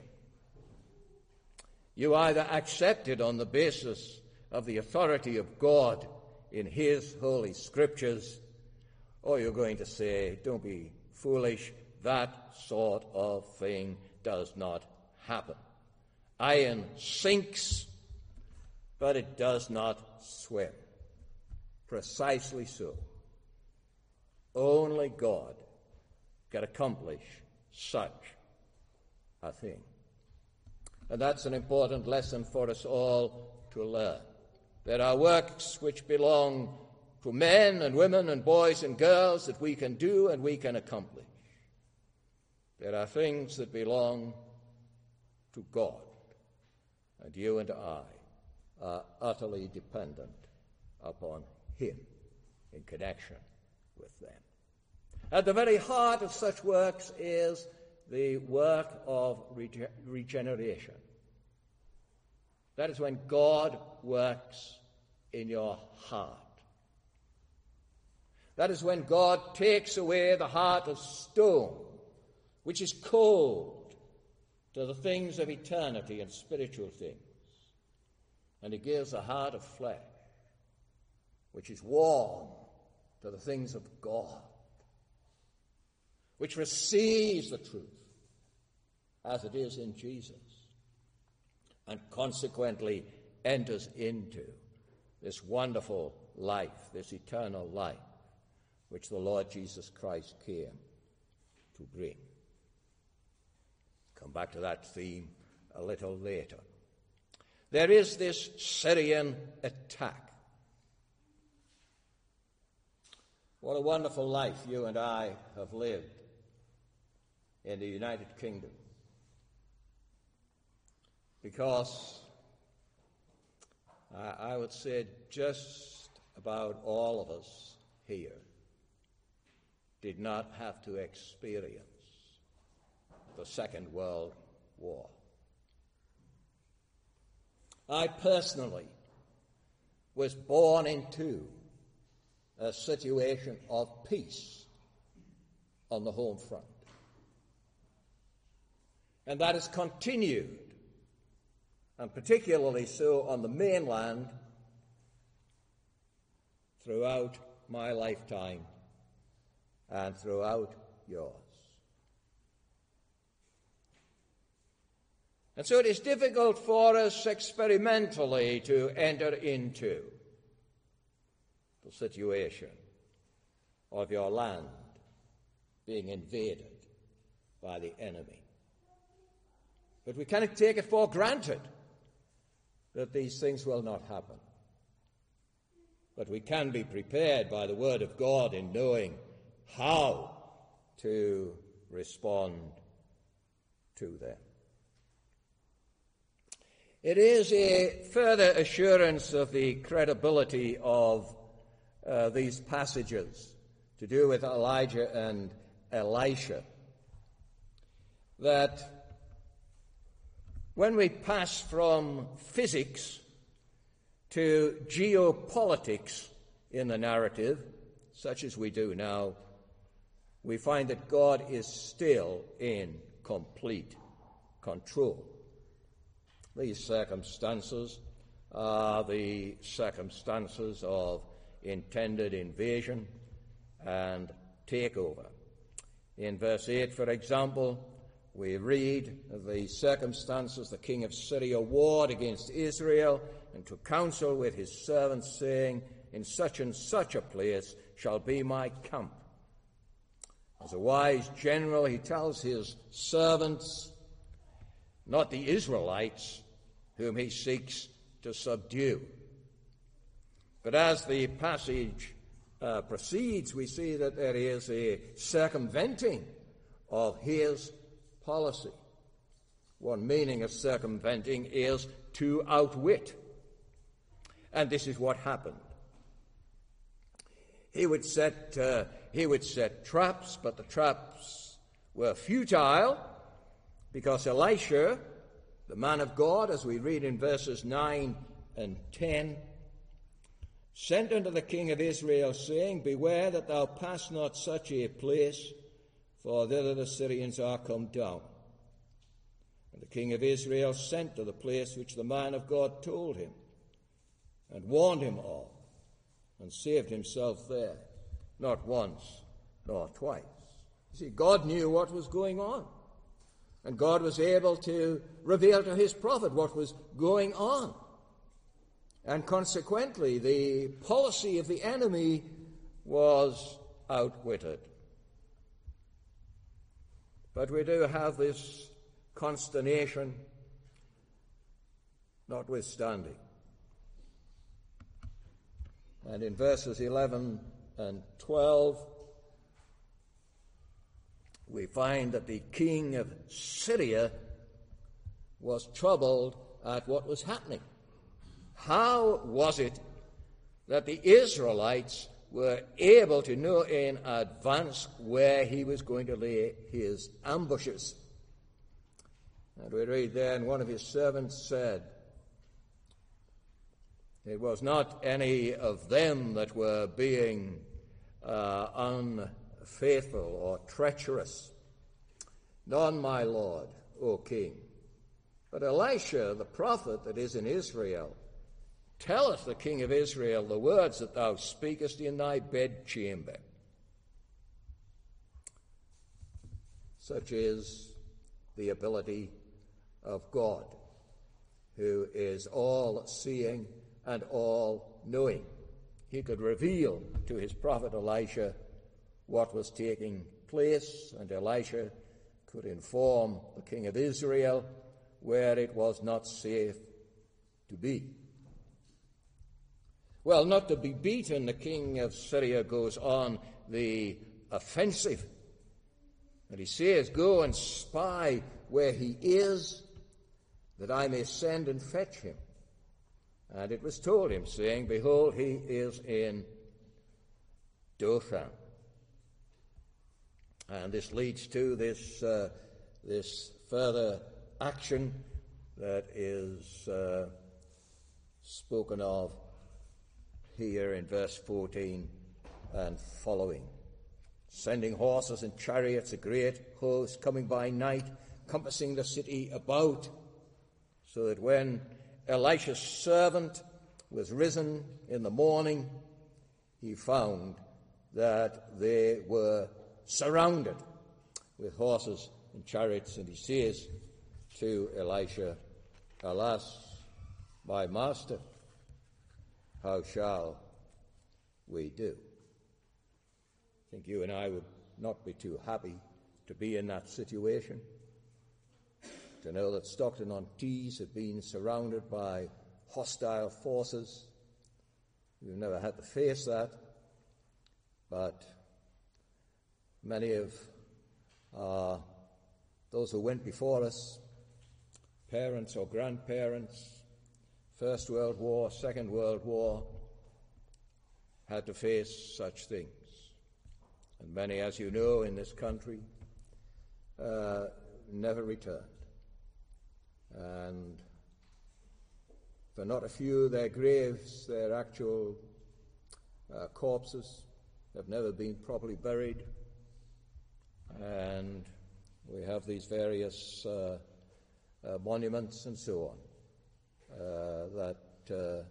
You either accept it on the basis of the authority of God in his holy scriptures, or you're going to say, don't be foolish, that sort of thing does not happen. Iron sinks, but it does not swim. Precisely so. Only God can accomplish such a thing. And that's an important lesson for us all to learn. There are works which belong to men and women and boys and girls that we can do and we can accomplish. There are things that belong to God, and you and I are utterly dependent upon him in connection with them. At the very heart of such works is the work of rege- regeneration. That is when God works in your heart. That is when God takes away the heart of stone, which is cold to the things of eternity and spiritual things, and he gives a heart of flesh, which is warm to the things of God, which receives the truth as it is in Jesus, and consequently enters into this wonderful life, this eternal life, which the Lord Jesus Christ came to bring. Come back to that theme a little later. There is this Syrian attack. What a wonderful life you and I have lived in the United Kingdom. Because I, I would say just about all of us here did not have to experience the Second World War. I personally was born into a situation of peace on the home front. And that has continued, and particularly so on the mainland, throughout my lifetime and throughout yours. And so it is difficult for us experimentally to enter into the situation of your land being invaded by the enemy. But we cannot take it for granted that these things will not happen. But we can be prepared by the word of God in knowing how to respond to them. It is a further assurance of the credibility of uh, these passages to do with Elijah and Elisha that when we pass from physics to geopolitics in the narrative, such as we do now, we find that God is still in complete control. These circumstances are the circumstances of intended invasion and takeover. In verse eight, for example, we read of the circumstances: the king of Syria warred against Israel and took counsel with his servants, saying, in such and such a place shall be my camp. As a wise general, he tells his servants, not the Israelites, whom he seeks to subdue. But as the passage uh, proceeds, we see that there is a circumventing of his policy. One meaning of circumventing is to outwit. And this is what happened. He would set, uh, he would set traps, but the traps were futile, because Elisha, the man of God, as we read in verses nine and ten, sent unto the king of Israel, saying, beware that thou pass not such a place, for thither the Syrians are come down. And the king of Israel sent to the place which the man of God told him, and warned him of, and saved himself there, not once nor twice. You see, God knew what was going on. And God was able to reveal to his prophet what was going on. And consequently, the policy of the enemy was outwitted. But we do have this consternation notwithstanding. And in verses eleven and twelve, we find that the king of Syria was troubled at what was happening. How was it that the Israelites were able to know in advance where he was going to lay his ambushes? And we read there, and one of his servants said, it was not any of them that were being uh, unfaithful or treacherous. None, my lord, O king. But Elisha, the prophet that is in Israel, telleth the king of Israel the words that thou speakest in thy bedchamber. Such is the ability of God, who is all-seeing and all-knowing. He could reveal to his prophet Elisha what was taking place, and Elisha could inform the king of Israel where it was not safe to be. Well, not to be beaten, the king of Syria goes on the offensive. And he says, go and spy where he is, that I may send and fetch him. And it was told him, saying, behold, he is in Dothan. And this leads to this, uh, this further action that is uh, spoken of here in verse fourteen and following. Sending horses and chariots, a great host coming by night, compassing the city about, so that when Elisha's servant was risen in the morning, he found that they were surrounded with horses and chariots, and he says to Elisha, alas, my master, how shall we do? I think you and I would not be too happy to be in that situation, to know that Stockton-on-Tees had been surrounded by hostile forces. We've never had to face that, but many of uh, those who went before us, parents or grandparents, First World War, Second World War, had to face such things. And many, as you know, in this country uh, never returned. And for not a few, their graves, their actual uh, corpses, have never been properly buried. And we have these various uh, uh, monuments and so on uh, that uh,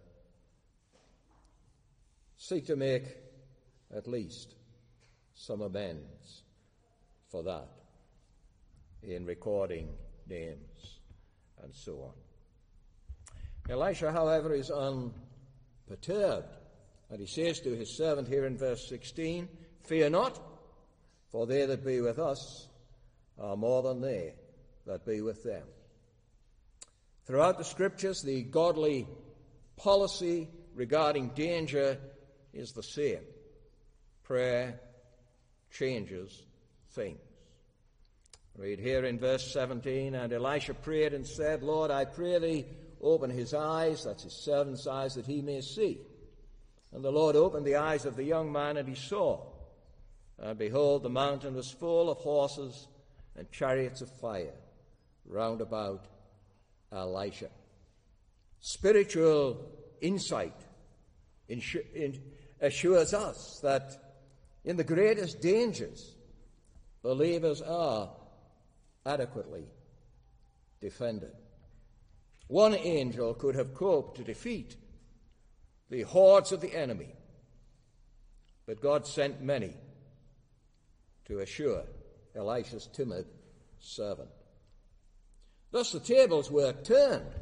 seek to make at least some amends for that in recording names and so on. Elisha, however, is unperturbed, and he says to his servant here in verse sixteen, "Fear not, for they that be with us are more than they that be with them." Throughout the Scriptures, the godly policy regarding danger is the same. Prayer changes things. Read here in verse seventeen, "And Elisha prayed and said, Lord, I pray thee, open his eyes," that's his servant's eyes, "that he may see. And the Lord opened the eyes of the young man, and he saw. And behold, the mountain was full of horses and chariots of fire round about Elisha." Spiritual insight assures us that in the greatest dangers, believers are adequately defended. One angel could have coped to defeat the hordes of the enemy, but God sent many to assure Elisha's timid servant. Thus the tables were turned,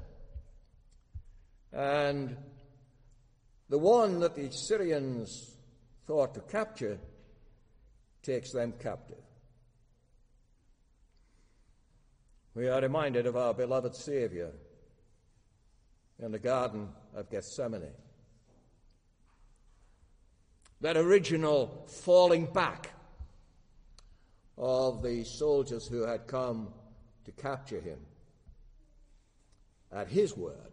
and the one that the Syrians thought to capture takes them captive. We are reminded of our beloved Savior in the Garden of Gethsemane. That original falling back of the soldiers who had come to capture him at his word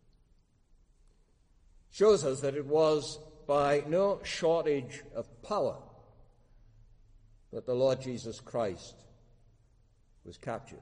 shows us that it was by no shortage of power that the Lord Jesus Christ was captured.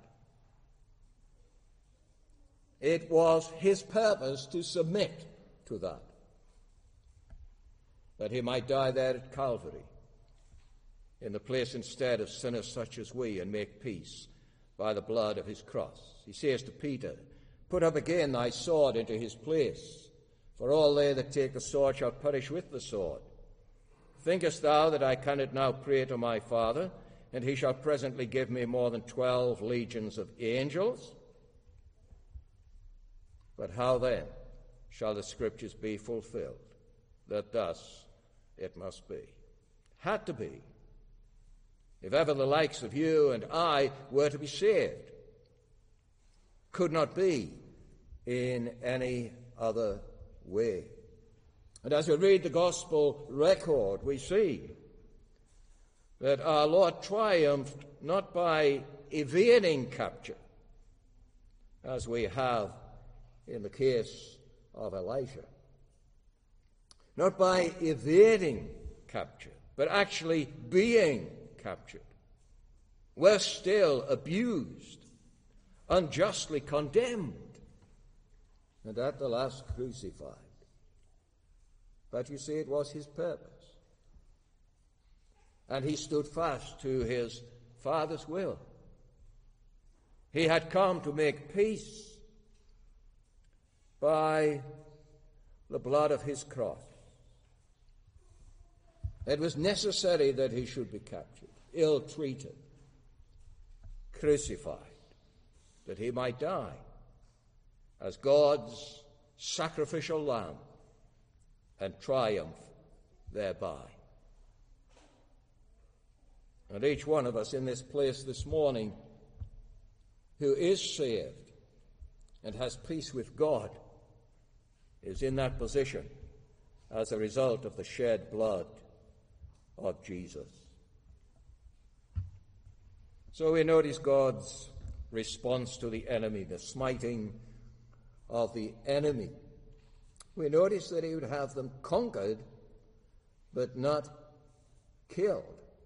It was his purpose to submit to that, that he might die there at Calvary, in the place instead of sinners such as we, and make peace by the blood of his cross. He says to Peter, "Put up again thy sword into his place, for all they that take the sword shall perish with the sword. Thinkest thou that I cannot now pray to my Father, and he shall presently give me more than twelve legions of angels? But how then shall the Scriptures be fulfilled, that thus it must be?" Had to be, if ever the likes of you and I were to be saved. Could not be in any other way. And as we read the gospel record, we see that our Lord triumphed not by evading capture, as we have in the case of Elisha, not by evading capture, but actually being captured. Worse still, abused, unjustly condemned, and at the last crucified. But you see, it was his purpose. And he stood fast to his Father's will. He had come to make peace by the blood of his cross. It was necessary that he should be captured, ill-treated, crucified, that he might die as God's sacrificial lamb and triumph thereby. And And each one of us in this place this morning who is saved and has peace with God is in that position as a result of the shed blood of Jesus. So we notice God's response to the enemy, the smiting of the enemy. We notice that he would have them conquered, but not killed.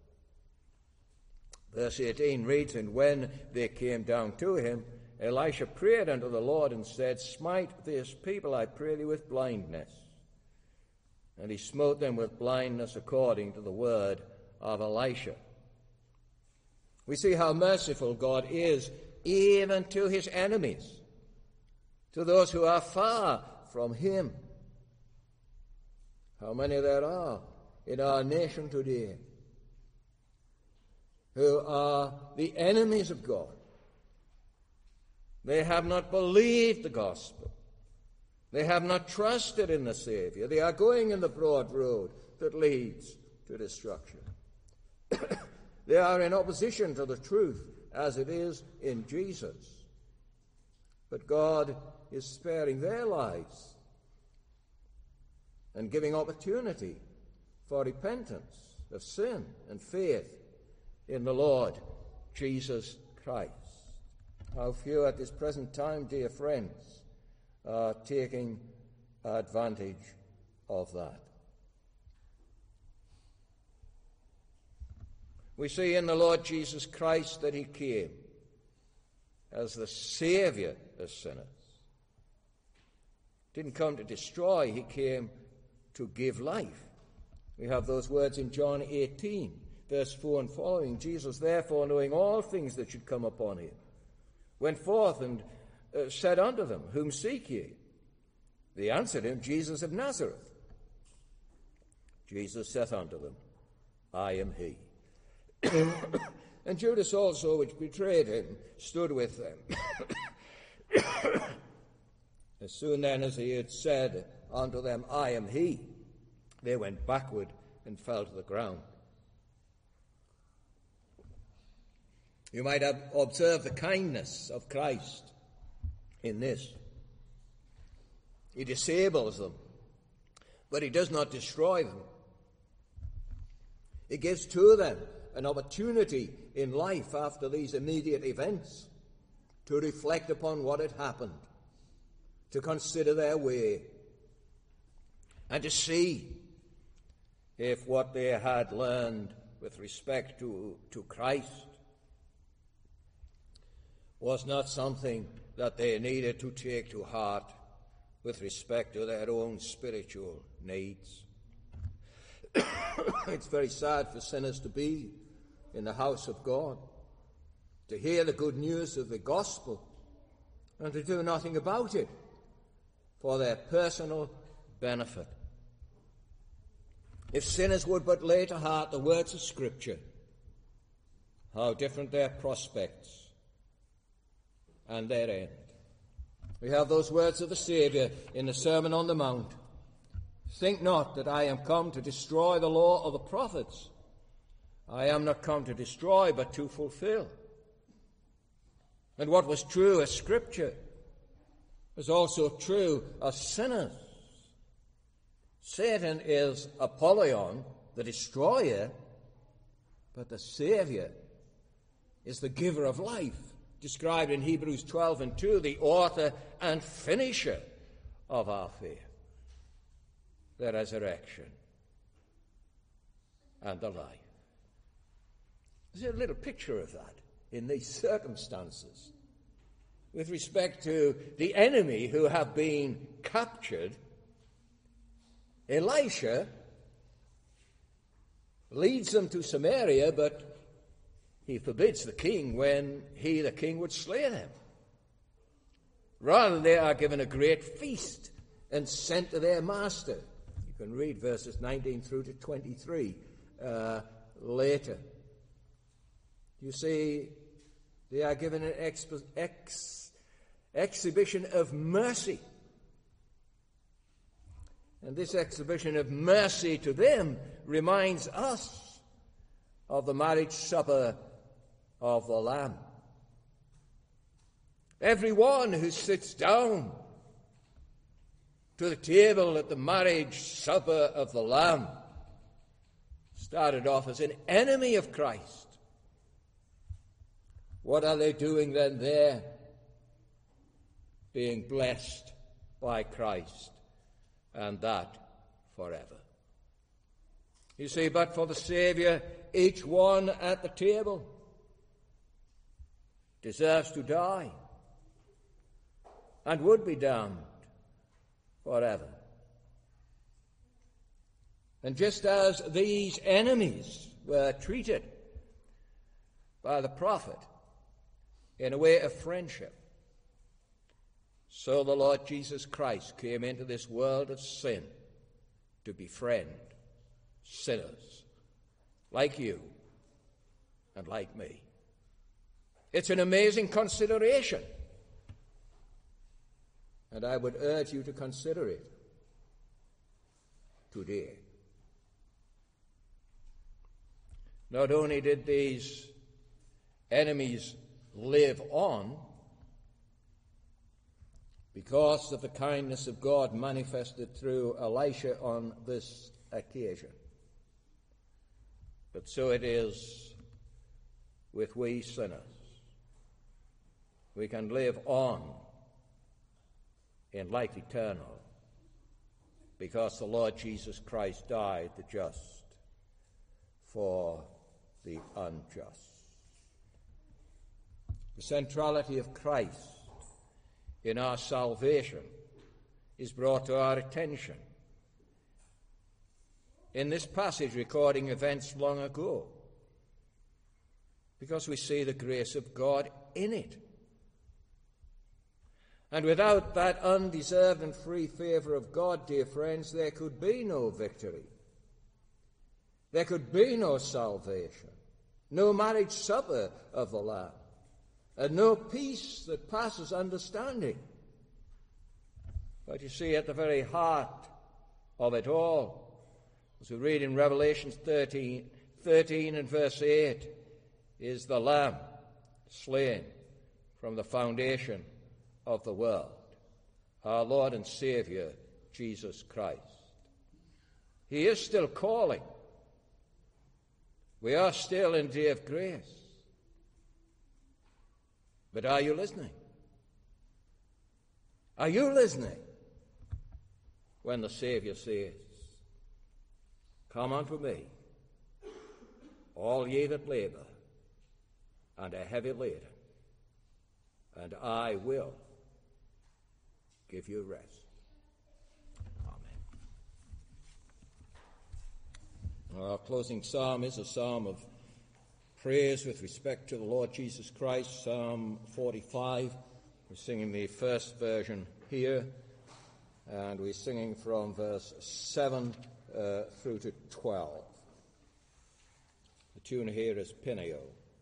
Verse eighteen reads, "And when they came down to him, Elisha prayed unto the Lord and said, Smite this people, I pray thee, with blindness. And he smote them with blindness according to the word of Elisha." We see how merciful God is even to his enemies, to those who are far from him. How many there are in our nation today who are the enemies of God. They have not believed the gospel. They have not trusted in the Savior. They are going in the broad road that leads to destruction. They are in opposition to the truth as it is in Jesus. But God is sparing their lives and giving opportunity for repentance of sin and faith in the Lord Jesus Christ. How few at this present time, dear friends, are taking advantage of that. We see in the Lord Jesus Christ that he came as the Savior of sinners. Didn't come to destroy, he came to give life. We have those words in John eighteen, verse four and following. Jesus, therefore, knowing all things that should come upon him, went forth and uh, said unto them, Whom seek ye? They answered him, Jesus of Nazareth. Jesus saith unto them, I am he. And Judas also, which betrayed him, stood with them. As soon then as he had said unto them, I am he, they went backward and fell to the ground. You might have observed the kindness of Christ in this. He disables them, but he does not destroy them. He gives to them an opportunity in life after these immediate events to reflect upon what had happened, to consider their way, and to see if what they had learned with respect to, to Christ was not something that they needed to take to heart with respect to their own spiritual needs. It's very sad for sinners to be in the house of God, to hear the good news of the gospel, and to do nothing about it for their personal benefit. If sinners would but lay to heart the words of Scripture, how different their prospects and their end. We have those words of the Saviour in the Sermon on the Mount. Think not that I am come to destroy the law of the prophets. I am not come to destroy, but to fulfill. And what was true as Scripture is also true of sinners. Satan is Apollyon, the destroyer, but the Saviour is the giver of life, described in Hebrews twelve and two, the author and finisher of our faith, the resurrection and the life. There's a little picture of that in these circumstances with respect to the enemy who have been captured. Elisha leads them to Samaria, but he forbids the king when he, the king, would slay them. Rather, they are given a great feast and sent to their master. You can read verses nineteen through to twenty-three uh, later. You see, they are given an expo- ex- exhibition of mercy. And this exhibition of mercy to them reminds us of the marriage supper of the Lamb. Everyone who sits down to the table at the marriage supper of the Lamb started off as an enemy of Christ. What are they doing then there? Being blessed by Christ, and that forever. You see, but for the Savior, each one at the table deserves to die and would be damned forever. And just as these enemies were treated by the prophet in a way of friendship, so the Lord Jesus Christ came into this world of sin to befriend sinners like you and like me. It's an amazing consideration, and I would urge you to consider it today. Not only did these enemies live on because of the kindness of God manifested through Elisha on this occasion, but so it is with we sinners. We can live on in life eternal because the Lord Jesus Christ died the just for the unjust. The centrality of Christ in our salvation is brought to our attention in this passage recording events long ago, because we see the grace of God in it. And without that undeserved and free favor of God, dear friends, there could be no victory. There could be no salvation, no marriage supper of the Lamb, and no peace that passes understanding. But you see, at the very heart of it all, as we read in Revelation thirteen, thirteen and verse eight, is the Lamb slain from the foundation of the world, our Lord and Savior, Jesus Christ. He is still calling. We are still in day of grace. But are you listening? Are you listening when the Savior says, "Come unto me, all ye that labor and are heavy laden, and I will give you rest"? Amen. Our closing psalm is a psalm of praise with respect to the Lord Jesus Christ, Psalm forty-five. We're singing the first version here, and we're singing from verse seven uh, through to twelve. The tune here is Pineo.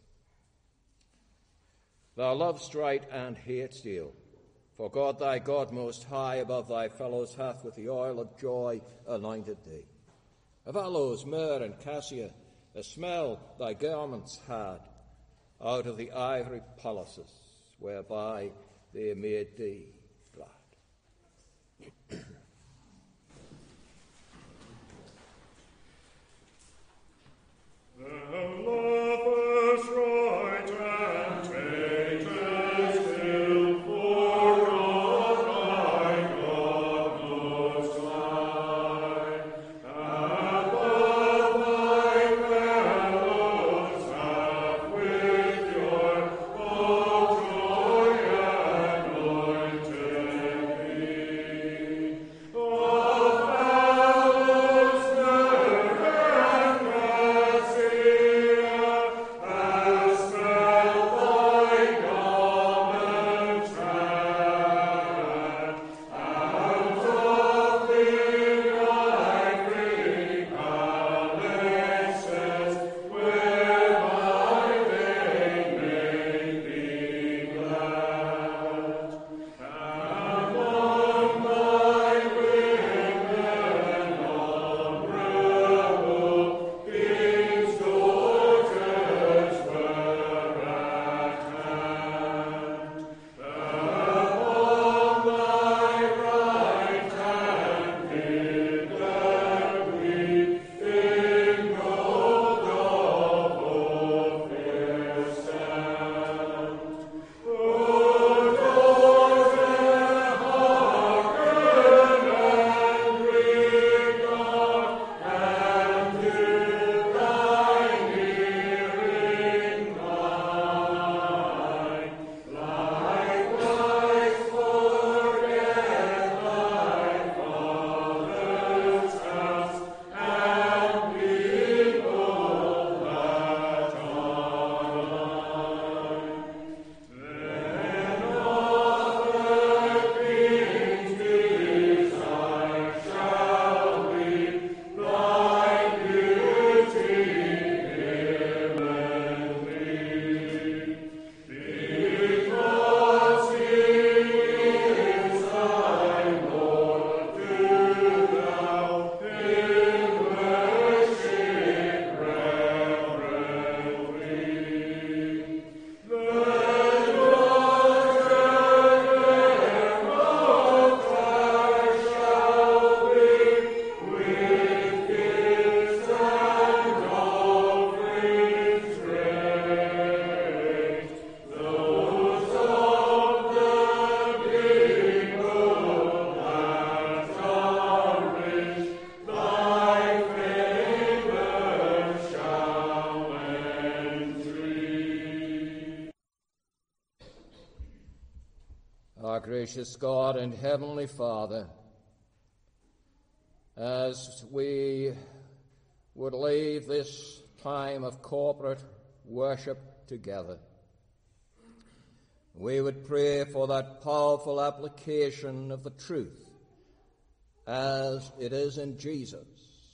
Thou lovest right and hatest ill, for God thy God most high above thy fellows hath with the oil of joy anointed thee. Of aloes, myrrh, and cassia, a smell thy garments had, out of the ivory palaces whereby they made thee glad. Thou lovest right and hatest ill, for God thy God most high above thy fellows hath with your own joy anointed thee. gracious God and Heavenly Father, as we would leave this time of corporate worship together, we would pray for that powerful application of the truth as it is in Jesus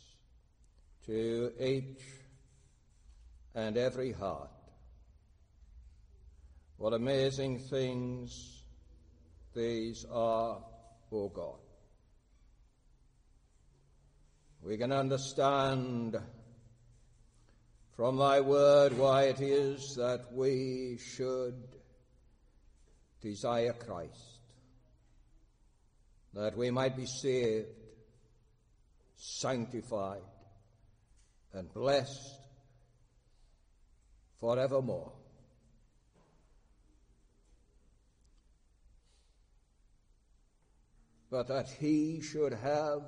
to each and every heart. What amazing things these are, O God. We can understand from thy word why it is that we should desire Christ, that we might be saved, sanctified, and blessed forevermore. But that he should have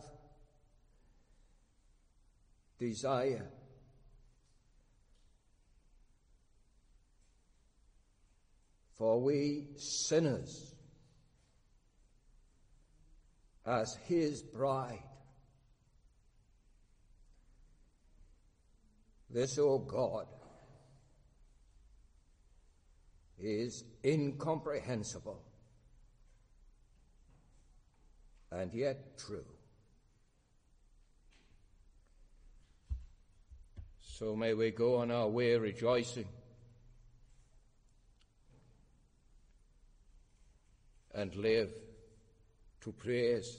desire for we sinners as his bride. This, O God, is incomprehensible and yet true. So may we go on our way rejoicing and live to praise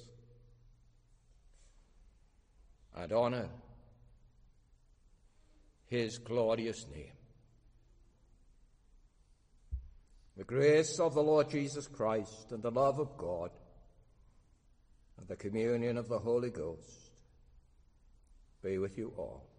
and honor his glorious name. The grace of the Lord Jesus Christ and the love of God and the communion of the Holy Ghost be with you all.